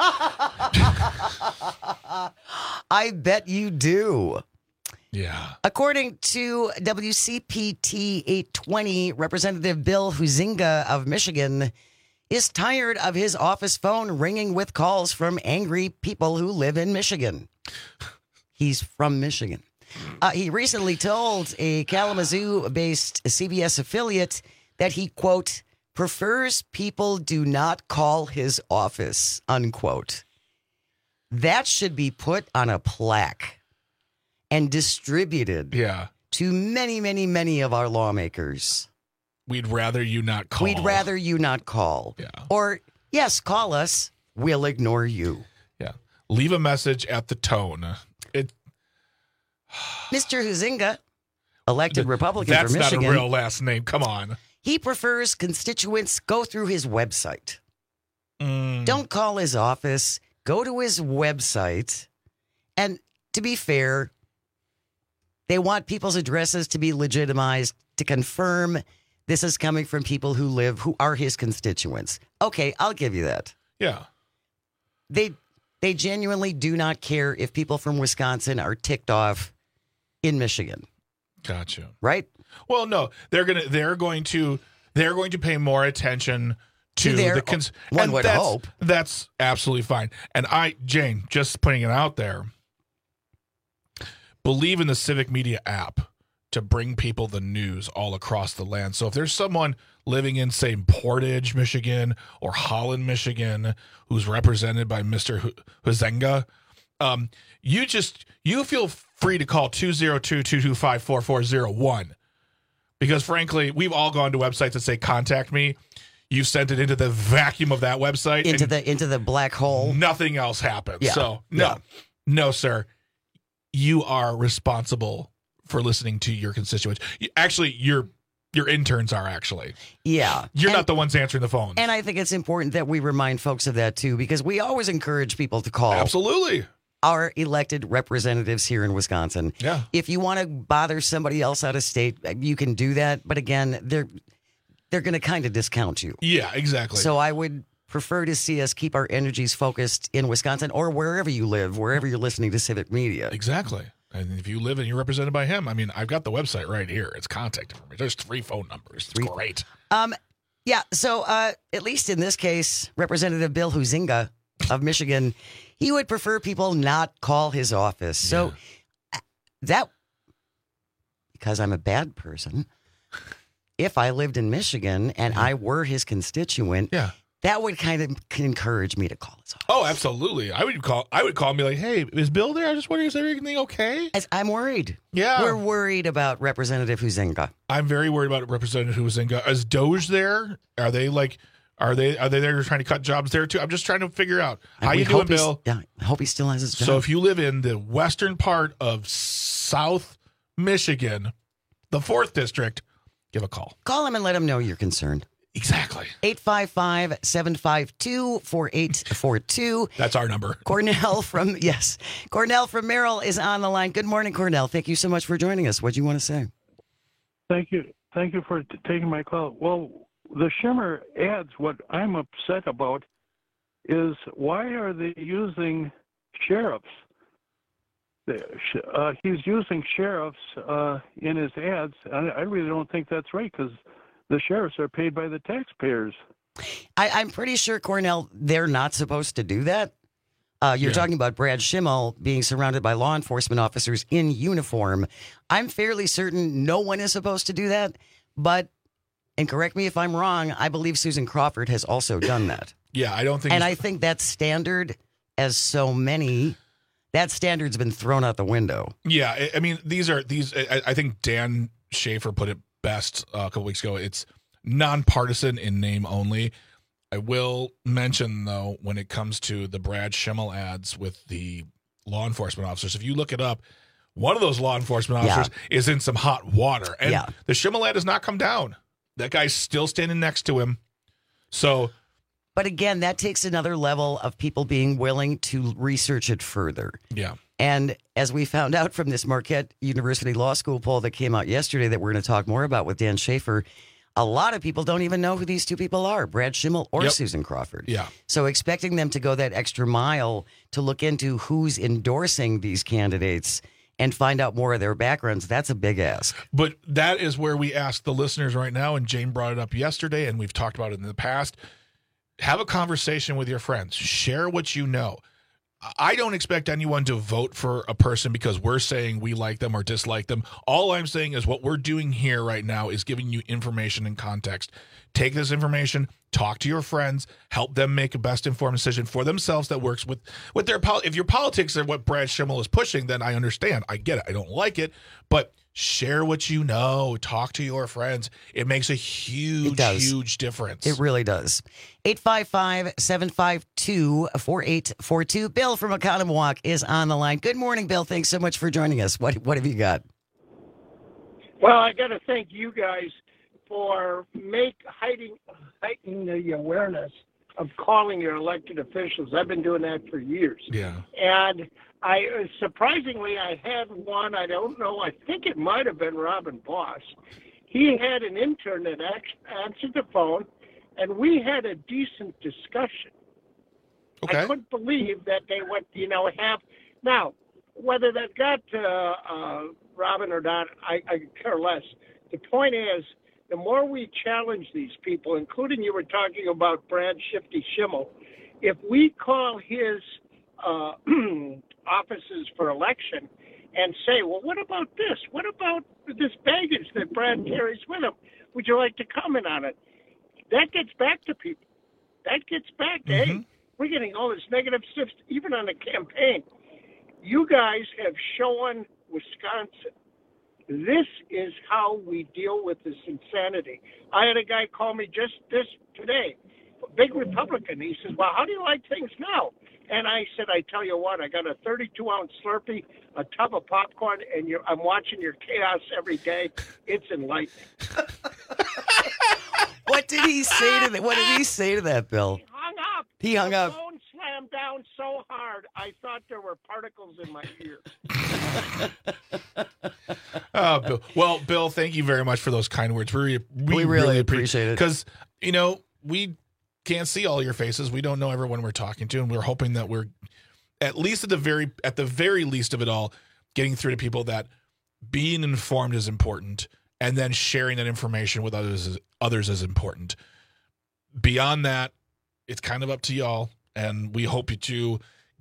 I bet you do. Yeah. According to W C P T eight twenty, Representative Bill Huizenga of Michigan is tired of his office phone ringing with calls from angry people who live in Michigan. He's from Michigan. Uh, he recently told a Kalamazoo-based C B S affiliate that he, quote, prefers people do not call his office, unquote. That should be put on a plaque and distributed yeah. to many, many, many of our lawmakers. We'd rather you not call. We'd rather you not call. Yeah. Or, yes, call us. We'll ignore you. Yeah. Leave a message at the tone. It. Mister Huizenga, elected Republican That's for Michigan. That's not a real last name. Come on. He prefers constituents go through his website. Mm. Don't call his office. Go to his website. And to be fair, they want people's addresses to be legitimized to confirm this is coming from people who live, who are his constituents. Okay, I'll give you that. Yeah. They they genuinely do not care if people from Wisconsin are ticked off in Michigan. Gotcha. Right? Well, no, they're gonna they're going to they're going to pay more attention to, to their, the cons- one and would that's, hope. That's absolutely fine. And I, Jane, just putting it out there, believe in the Civic Media app to bring people the news all across the land. So if there's someone living in, say, Portage, Michigan, or Holland, Michigan, who's represented by Mister Huizenga, um, you just you feel free to call two oh two, two two five, four four oh one. Because frankly, we've all gone to websites that say contact me. You sent it into the vacuum of that website. Into the into the black hole. Nothing else happens. Yeah. So no, yeah. no, sir. You are responsible for listening to your constituents. Actually, your your interns are actually. Yeah. You're and, not the ones answering the phone. And I think it's important that we remind folks of that too, because we always encourage people to call. Absolutely. Our elected representatives here in Wisconsin. Yeah. If you want to bother somebody else out of state, you can do that. But again, they're they're going to kind of discount you. Yeah, exactly. So I would prefer to see us keep our energies focused in Wisconsin or wherever you live, wherever you're listening to Civic Media. Exactly. And if you live and you're represented by him, I mean, I've got the website right here. It's contact information. There's three phone numbers. It's three. Great. Um, yeah. So uh, at least in this case, Representative Bill Huizenga of Michigan, He would prefer people not call his office. So yeah. that, because I'm a bad person, if I lived in Michigan and I were his constituent, yeah. that would kind of encourage me to call his office. Oh, absolutely. I would call I would call and be like, hey, is Bill there? I just wondering, is everything okay? As I'm worried. Yeah. We're worried about Representative Huizenga. I'm very worried about Representative Huizenga. Is Doge there? Are they like, are they are they there trying to cut jobs there too? I'm just trying to figure out. And How you doing, Bill? Yeah, I hope he still has his job. So if you live in the western part of South Michigan, the fourth district, give a call. Call him and let him know you're concerned. Exactly. eight five five, seven five two, four eight four two. That's our number. Cornell from, yes, Cornell from Merrill is on the line. Good morning, Cornell. Thank you so much for joining us. What do you want to say? Thank you. Thank you for t- taking my call. Well, the Shimmer ads, what I'm upset about is why are they using sheriffs? Uh, he's using sheriffs uh, in his ads. I, I really don't think that's right because the sheriffs are paid by the taxpayers. I, I'm pretty sure, Cornell, they're not supposed to do that. Uh, you're yeah. talking about Brad Schimmel being surrounded by law enforcement officers in uniform. I'm fairly certain no one is supposed to do that. But, and correct me if I'm wrong, I believe Susan Crawford has also done that. Yeah, I don't think... And I think that standard, as so many... That standard's been thrown out the window. Yeah, I, I mean, these are these. I, I think Dan Schaefer put it best uh, a couple weeks ago. It's nonpartisan in name only. I will mention though, when it comes to the Brad Schimmel ads with the law enforcement officers, if you look it up, one of those law enforcement officers yeah. is in some hot water, and yeah. the Schimmel ad has not come down. That guy's still standing next to him. So. But again, that takes another level of people being willing to research it further. Yeah. And as we found out from this Marquette University Law School poll that came out yesterday that we're going to talk more about with Dan Schaefer, a lot of people don't even know who these two people are, Brad Schimmel or yep. Susan Crawford. Yeah. So expecting them to go that extra mile to look into who's endorsing these candidates and find out more of their backgrounds, that's a big ask. But that is where we ask the listeners right now, and Jane brought it up yesterday, and we've talked about it in the past. Have a conversation with your friends. Share what you know. I don't expect anyone to vote for a person because we're saying we like them or dislike them. All I'm saying is what we're doing here right now is giving you information and context. Take this information, talk to your friends, help them make a best informed decision for themselves that works with, with their politics. If your politics are what Brad Schimmel is pushing, then I understand. I get it. I don't like it, but share what you know. Talk to your friends. It makes a huge, huge difference. It really does. eight five five, seven five two, four eight four two. Bill from Oconomowoc is on the line. Good morning, Bill. Thanks so much for joining us. What what have you got? Well, I got to thank you guys for make hiding, heightening the awareness of calling your elected officials. I've been doing that for years. Yeah. And I surprisingly, I had one. I don't know. I think it might have been Robin Boss. He had an intern that answered the phone, and we had a decent discussion. Okay. I couldn't believe that they would, you know, have now whether that got uh, uh, Robin or not, I, I care less. The point is, the more we challenge these people, including you were talking about Brad Shifty Schimmel, if we call his uh, offices for election and say, well, what about this? What about this baggage that Brad carries with him? Would you like to comment on it? That gets back to people. That gets back to, mm-hmm. hey, we're getting all this negative stuff, even on the campaign. You guys have shown Wisconsin. This is how we deal with this insanity. I had a guy call me just this today, a big Republican. He says, well, how do you like things now? And I said, I tell you what, I got a thirty-two ounce Slurpee, a tub of popcorn, and you're, I'm watching your chaos every day. It's enlightening. What did he say to that? What did he say to that, Bill? He hung up. He hung the up. The phone slammed down so hard, I thought there were particles in my ear. Oh, Bill. Well, Bill, thank you very much for those kind words. We, we, we really, really appreciate it. Because, you know, we can't see all your faces. We don't know everyone we're talking to, and we're hoping that we're at least at the very at the very least of it all, getting through to people that being informed is important, and then sharing that information with others is, others is important. Beyond that, it's kind of up to y'all, and we hope you to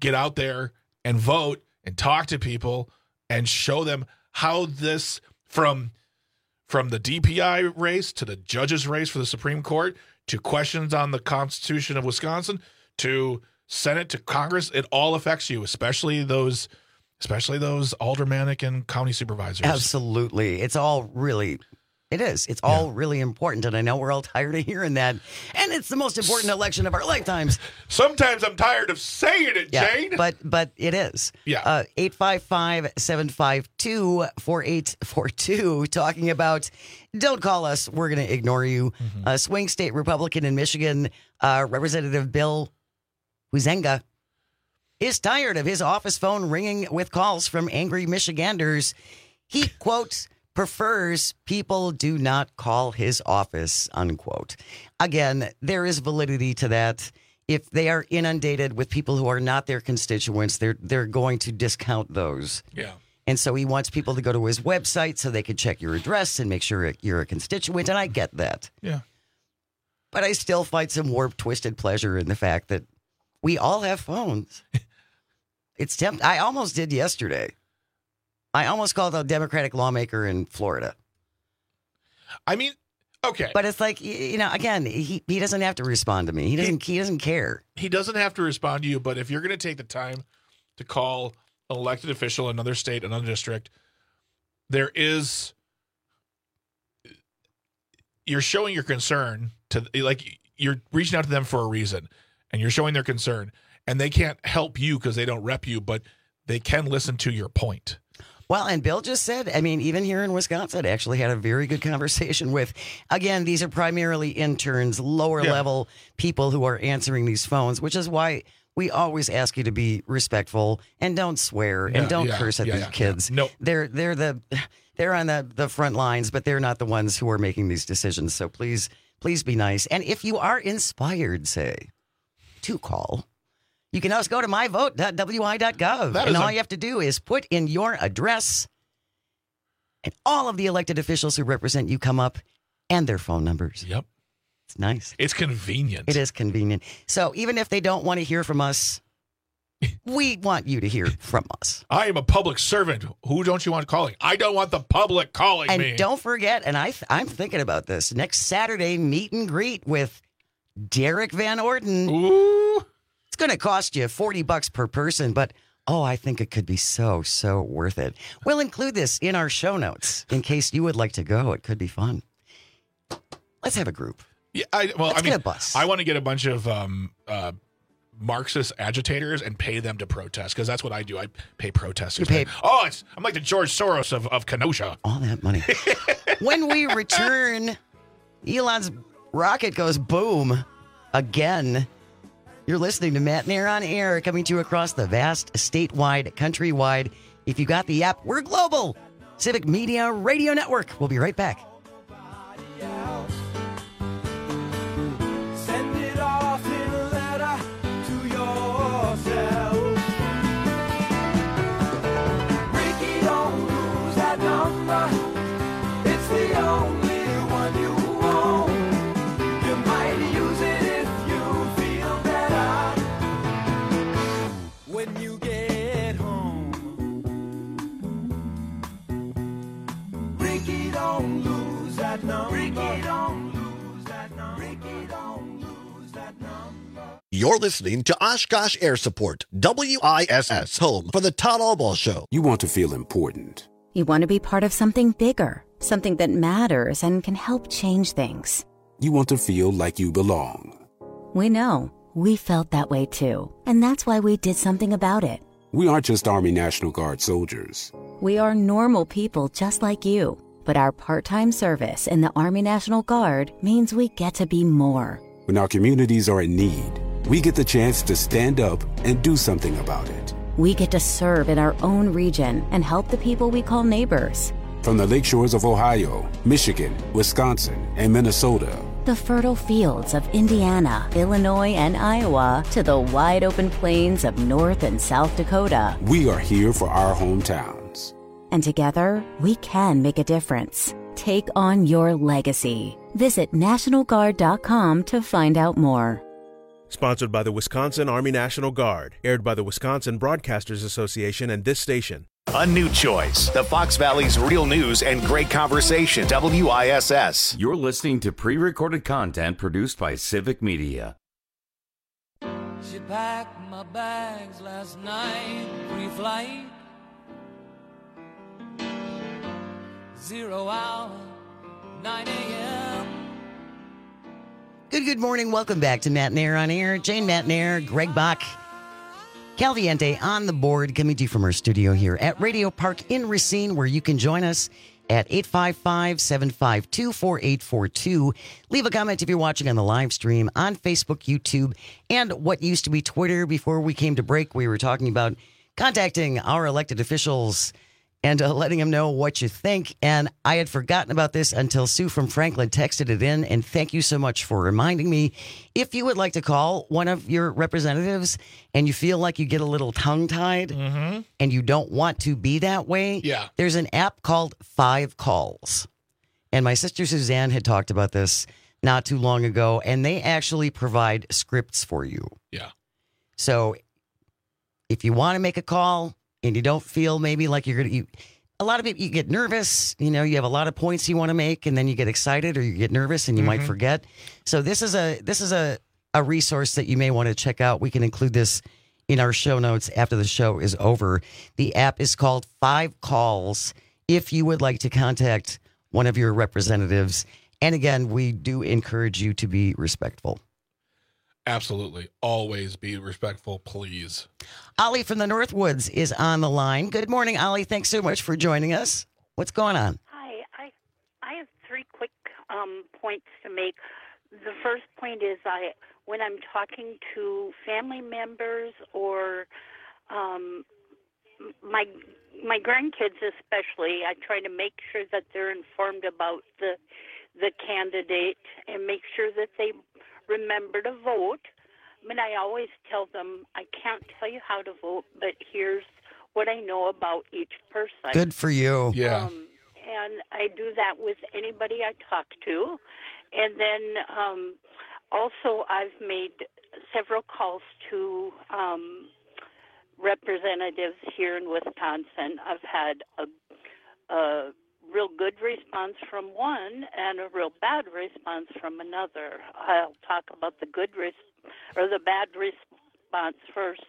get out there and vote and talk to people and show them how this, from from the D P I race to the judges race for the Supreme Court to questions on the Constitution of Wisconsin to Senate to Congress, it all affects you, especially those especially those aldermanic and county supervisors. Absolutely. It's all really, it is. It's all yeah. really important. And I know we're all tired of hearing that. And it's the most important election of our lifetimes. Sometimes I'm tired of saying it, yeah, Jane. But but it is. Yeah. Uh, eight five five, seven five two, four eight four two, talking about, don't call us, we're going to ignore you. Mm-hmm. Uh, swing state Republican in Michigan, uh, Representative Bill Huizenga, is tired of his office phone ringing with calls from angry Michiganders. He, quote, prefers people do not call his office, unquote. Again, there is validity to that. If they are inundated with people who are not their constituents, they're they're going to discount those. Yeah. And so he wants people to go to his website so they can check your address and make sure you're a constituent, and I get that. Yeah. But I still find some warped, twisted pleasure in the fact that we all have phones. It's tempt. I almost did yesterday. I almost called a Democratic lawmaker in Florida. I mean, okay, but it's like, you know, again, he, he doesn't have to respond to me. He doesn't. He, he doesn't care. He doesn't have to respond to you. But if you're going to take the time to call an elected official in another state, another district, there is, you're showing your concern to, like, you're reaching out to them for a reason, and you're showing their concern. And they can't help you because they don't rep you, but they can listen to your point. Well, and Bill just said, I mean, even here in Wisconsin, actually had a very good conversation with, again, these are primarily interns, lower yeah. level people who are answering these phones, which is why we always ask you to be respectful and don't swear yeah, and don't yeah, curse at yeah, these yeah, kids. Yeah. No. They're, they're, the, they're on the, the front lines, but they're not the ones who are making these decisions. So please, please be nice. And if you are inspired, say, to call, you can always go to my vote dot w i dot gov, and all a- you have to do is put in your address, and all of the elected officials who represent you come up, and their phone numbers. Yep. It's nice. It's convenient. It is convenient. So even if they don't want to hear from us, we want you to hear from us. I am a public servant. Who don't you want calling? I don't want the public calling and me. And don't forget, and I, I'm thinking about this, next Saturday, meet and greet with Derek Van Orden. Ooh. It's going to cost you forty bucks per person, but oh, I think it could be so, so worth it. We'll include this in our show notes in case you would like to go. It could be fun. Let's have a group. Yeah, I, well, Let's I mean, get a bus. I want to get a bunch of um, uh, Marxist agitators and pay them to protest, because that's what I do. I pay protesters. You pay- oh, it's, I'm like the George Soros of, of Kenosha. All that money. When we return, Elon's rocket goes boom again. You're listening to Matt Nair on Air, coming to you across the vast, statewide, countrywide. If you got the app, we're global. Civic Media Radio Network. We'll be right back. Send it off in a letter to yourself. Ricky, don't lose that number. It's the only one you want. You might use it if you feel better. When you get home, Ricky, don't lose that number. Ricky, don't lose that number. Ricky, don't lose that number. You're listening to Oshkosh Air Support, W I S S, home for the Todd Albaugh Show. You want to feel important. You want to be part of something bigger, something that matters and can help change things. You want to feel like you belong. We know. We felt that way too. And that's why we did something about it. We aren't just Army National Guard soldiers. We are normal people just like you. But our part-time service in the Army National Guard means we get to be more. When our communities are in need, we get the chance to stand up and do something about it. We get to serve in our own region and help the people we call neighbors. From the lakeshores of Ohio, Michigan, Wisconsin, and Minnesota, the fertile fields of Indiana, Illinois, and Iowa, to the wide open plains of North and South Dakota, we are here for our hometowns. And together, we can make a difference. Take on your legacy. Visit National Guard dot com to find out more. Sponsored by the Wisconsin Army National Guard. Aired by the Wisconsin Broadcasters Association and this station. A new choice. The Fox Valley's real news and great conversation. W I S S. You're listening to pre-recorded content produced by Civic Media. She packed my bags last night, pre-flight. Zero hour, nine a.m. Good, good morning. Welcome back to Matt Nair on Air. Jane Matt Nair, Greg Bach, Caliente on the board, coming to you from our studio here at Radio Park in Racine, where you can join us at eight five five, seven five two, four eight four two. Leave a comment if you're watching on the live stream on Facebook, YouTube, and what used to be Twitter. Before we came to break, we were talking about contacting our elected officials and uh, letting them know what you think. And I had forgotten about this until Sue from Franklin texted it in. And thank you so much for reminding me. If you would like to call one of your representatives and you feel like you get a little tongue-tied Mm-hmm. and you don't want to be that way, Yeah. there's an app called Five Calls. And my sister Suzanne had talked about this not too long ago, and they actually provide scripts for you. Yeah. So if you want to make a call and you don't feel maybe like you're going to, you, a lot of people, you get nervous, you know, you have a lot of points you want to make and then you get excited or you get nervous and you might Mhm. forget. So this is a, this is a, a resource that you may want to check out. We can include this in our show notes after the show is over. The app is called Five Calls if you would like to contact one of your representatives. And again, we do encourage you to be respectful. Absolutely. Always be respectful, please. Ollie from the Northwoods is on the line. Good morning, Ollie. Thanks so much for joining us. What's going on? Hi. I I have three quick um, points to make. The first point is I when I'm talking to family members or um, my my grandkids especially, I try to make sure that they're informed about the the candidate and make sure that they remember to vote. I mean, I always tell them, I can't tell you how to vote, but here's what I know about each person. Good for you. Yeah. Um, and I do that with anybody I talk to. And then um, also I've made several calls to um, representatives here in Wisconsin. I've had a, a real good response from one and a real bad response from another. I'll talk about the good res- or the bad response first.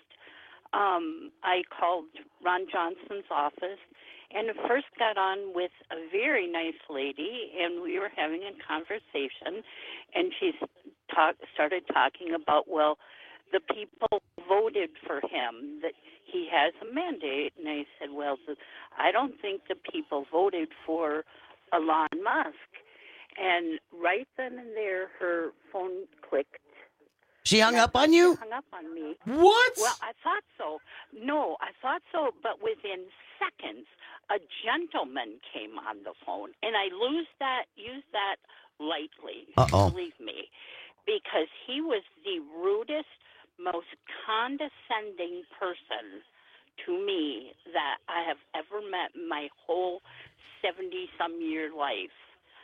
Um, I called Ron Johnson's office and first got on with a very nice lady, and we were having a conversation, and she talk, started talking about, well, the people voted for him, that he has a mandate. And I said, well, the, I don't think the people voted for Elon Musk. And right then and there, her phone clicked. She hung up on you? She hung up on me. What? Well, I thought so. No, I thought so, but within seconds, a gentleman came on the phone. And I lose that, use that lightly, Uh-oh. believe me, because he was the rudest, most condescending person to me that I have ever met in my whole seventy-some-year life.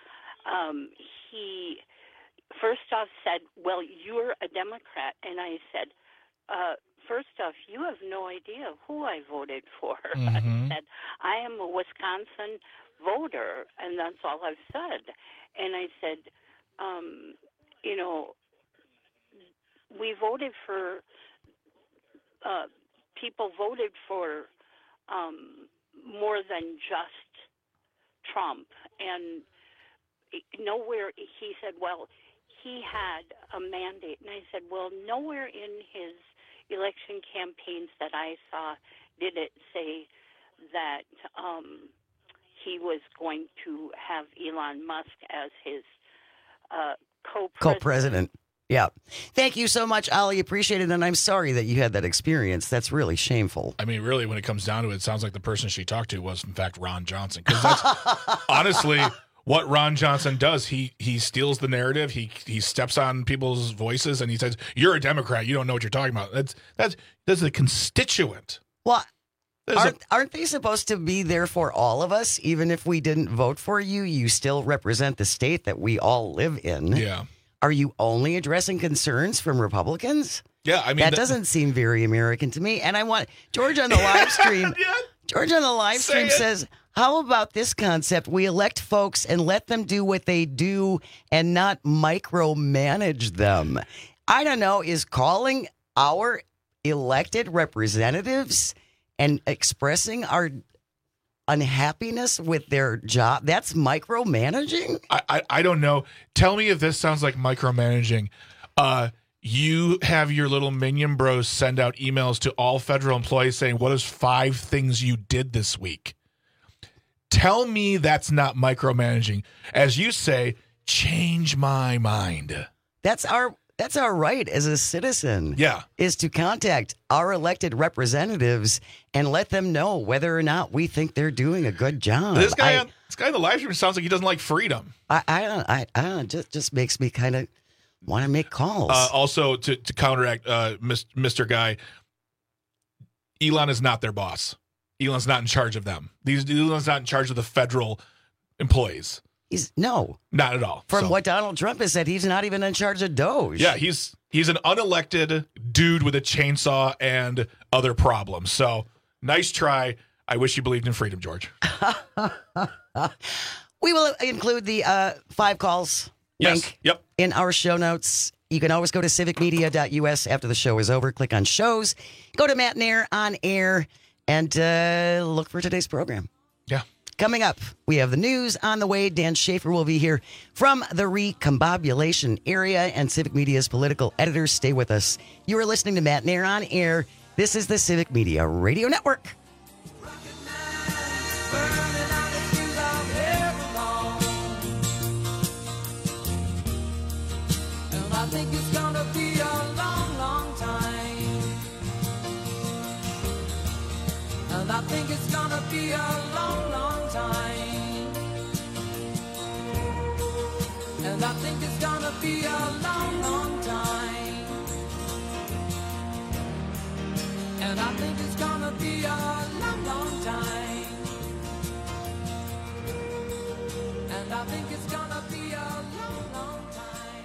Um, he first off said, well, you're a Democrat. And I said, uh, first off, you have no idea who I voted for. Mhm. I said, I am a Wisconsin voter, and that's all I've said. And I said, um, you know, we voted for, uh, people voted for um, more than just Trump. And nowhere, he said, well, he had a mandate. And I said, well, nowhere in his election campaigns that I saw did it say that um, he was going to have Elon Musk as his uh, co-president. Co-president. Yeah. Thank you so much, Ollie. Appreciate it. And I'm sorry that you had that experience. That's really shameful. I mean, really, when it comes down to it, it sounds like the person she talked to was, in fact, Ron Johnson. Because that's honestly what Ron Johnson does. He he steals the narrative. He he steps on people's voices and he says, "You're a Democrat. You don't know what you're talking about." That's that's that's a constituent. Well, There's aren't, aren't they supposed to be there for all of us? Even if we didn't vote for you, you still represent the state that we all live in. Yeah. Are you only addressing concerns from Republicans? Yeah, I mean that the, doesn't seem very American to me. And I want George on the live stream. yeah. George on the live Say stream it. says, "How about this concept? We elect folks and let them do what they do, and not micromanage them." I don't know. Is calling our elected representatives and expressing our unhappiness with their job, that's micromanaging? I, I I don't know. Tell me if this sounds like micromanaging. Uh, you have your little minion bros send out emails to all federal employees saying, "What is five things you did this week?" Tell me that's not micromanaging. As you say, change my mind. That's our that's our right as a citizen. Yeah. Is to contact our elected representatives and let them know whether or not we think they're doing a good job. This guy, I, on, this guy in the live stream sounds like he doesn't like freedom. I, I don't. I, I don't. Just just makes me kind of want to make calls. Uh, also, to to counteract, uh, Mister Guy, Elon is not their boss. Elon's not in charge of them. These Elon's not in charge of the federal employees. He's no, not at all. From so. what Donald Trump has said, he's not even in charge of Doge. Yeah, he's he's an unelected dude with a chainsaw and other problems. So nice try. I wish you believed in freedom, George. We will include the uh, five calls yes. link yep. in our show notes. You can always go to civic media dot U S after the show is over. Click on shows. Go to Matt Nair on air and uh, look for today's program. Yeah. Coming up, we have the news on the way. Dan Schaefer will be here from the recombobulation area, and Civic Media's political editors. Stay with us. You are listening to Matt Nair on air. This is the Civic Media Radio Network. I think it's gonna be a long, long time. And I think it's gonna be a long, long time. And I think it's gonna be a long, long time. And I think it's gonna be a long, long time. And I think it's gonna be a long, long time.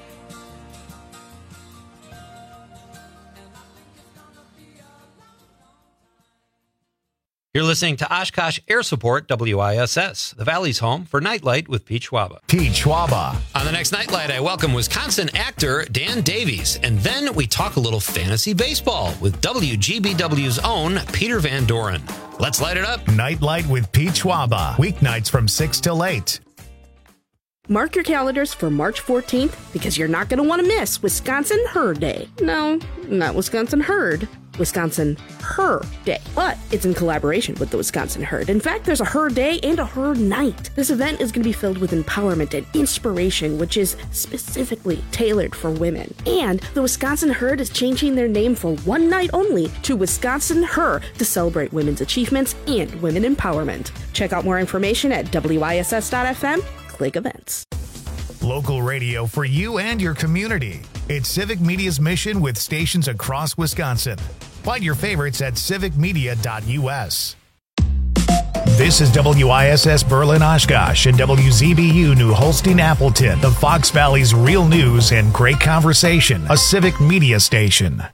You're listening to Oshkosh Air Support W I S S, the Valley's home for Nightlight with Pete Schwaba. Pete Schwaba. On the next Nightlight, I welcome Wisconsin actor Dan Davies. And then we talk a little fantasy baseball with W G B W's own Peter Van Doren. Let's light it up. Nightlight with Pete Schwaba. Weeknights from six till eight. Mark your calendars for March fourteenth because you're not going to want to miss Wisconsin Herd Day. No, not Wisconsin Herd. Wisconsin Her Day. But it's in collaboration with the Wisconsin Herd. In fact, there's a Herd Day and a Herd Night. This event is going to be filled with empowerment and inspiration, which is specifically tailored for women. And the Wisconsin Herd is changing their name for one night only to Wisconsin Her to celebrate women's achievements and women empowerment. Check out more information at W I S S dot F M. Click events. Local radio for you and your community. It's Civic Media's mission with stations across Wisconsin. Find your favorites at civic media dot U S. This is W I S S Berlin Oshkosh and W Z B U New Holstein Appleton, the Fox Valley's real news and great conversation, a Civic Media station.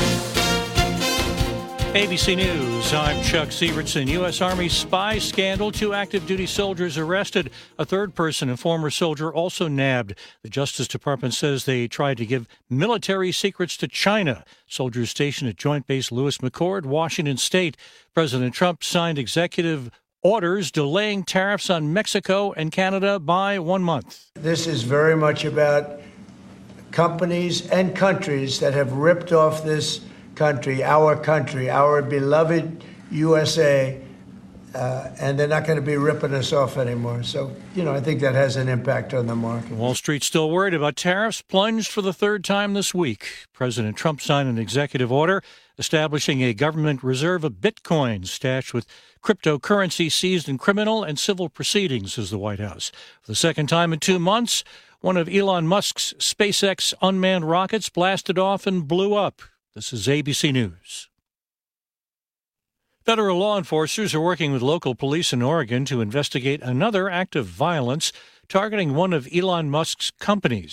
A B C News, I'm Chuck Sievertson. U S. Army spy scandal. Two active duty soldiers arrested. A third person, a former soldier, also nabbed. The Justice Department says they tried to give military secrets to China. Soldiers stationed at Joint Base Lewis McChord, Washington State. President Trump signed executive orders delaying tariffs on Mexico and Canada by one month. This is very much about companies and countries that have ripped off this country, our country, our beloved U S A, uh, and they're not going to be ripping us off anymore. So, you know, I think that has an impact on the market. Wall Street's still worried about tariffs, plunged for the third time this week. President Trump signed an executive order establishing a government reserve of Bitcoin stashed with cryptocurrency seized in criminal and civil proceedings, says the White House. For the second time in two months, one of Elon Musk's SpaceX unmanned rockets blasted off and blew up. This is A B C News. Federal law enforcers are working with local police in Oregon to investigate another act of violence targeting one of Elon Musk's companies.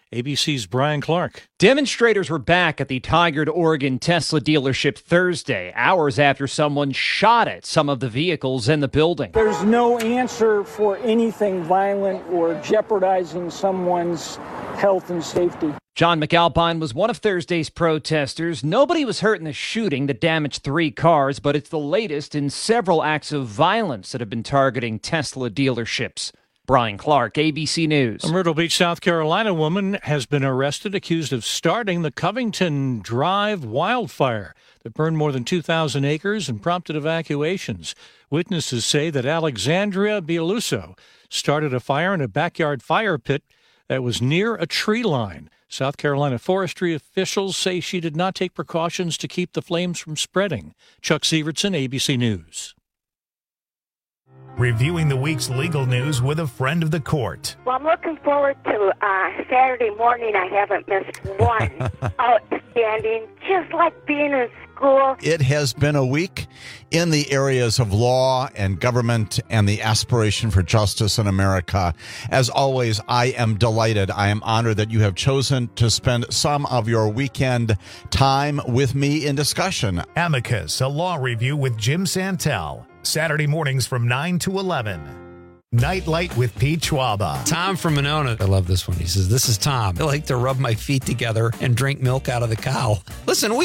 A B C's Brian Clark. Demonstrators were back at the Tigard, Oregon Tesla dealership Thursday, hours after someone shot at some of the vehicles in the building. There's no answer for anything violent or jeopardizing someone's health and safety. John McAlpine was one of Thursday's protesters. Nobody was hurt in the shooting that damaged three cars, but it's the latest in several acts of violence that have been targeting Tesla dealerships. Brian Clark, A B C News. A Myrtle Beach, South Carolina woman has been arrested accused of starting the Covington Drive wildfire that burned more than two thousand acres and prompted evacuations. Witnesses say that Alexandria Bieluso started a fire in a backyard fire pit that was near a tree line. South Carolina forestry officials say she did not take precautions to keep the flames from spreading. Chuck Sievertson, A B C News. Reviewing the week's legal news with a friend of the court. Well, I'm looking forward to uh, Saturday morning. I haven't missed one. Outstanding, just like being in school. It has been a week in the areas of law and government and the aspiration for justice in America. As always, I am delighted. I am honored that you have chosen to spend some of your weekend time with me in discussion. Amicus, a law review with Jim Santel. Saturday mornings from nine to eleven. Nightlight with Pete Schwaba. Tom from Monona. I love this one. He says, this is Tom. I like to rub my feet together and drink milk out of the cow. Listen, we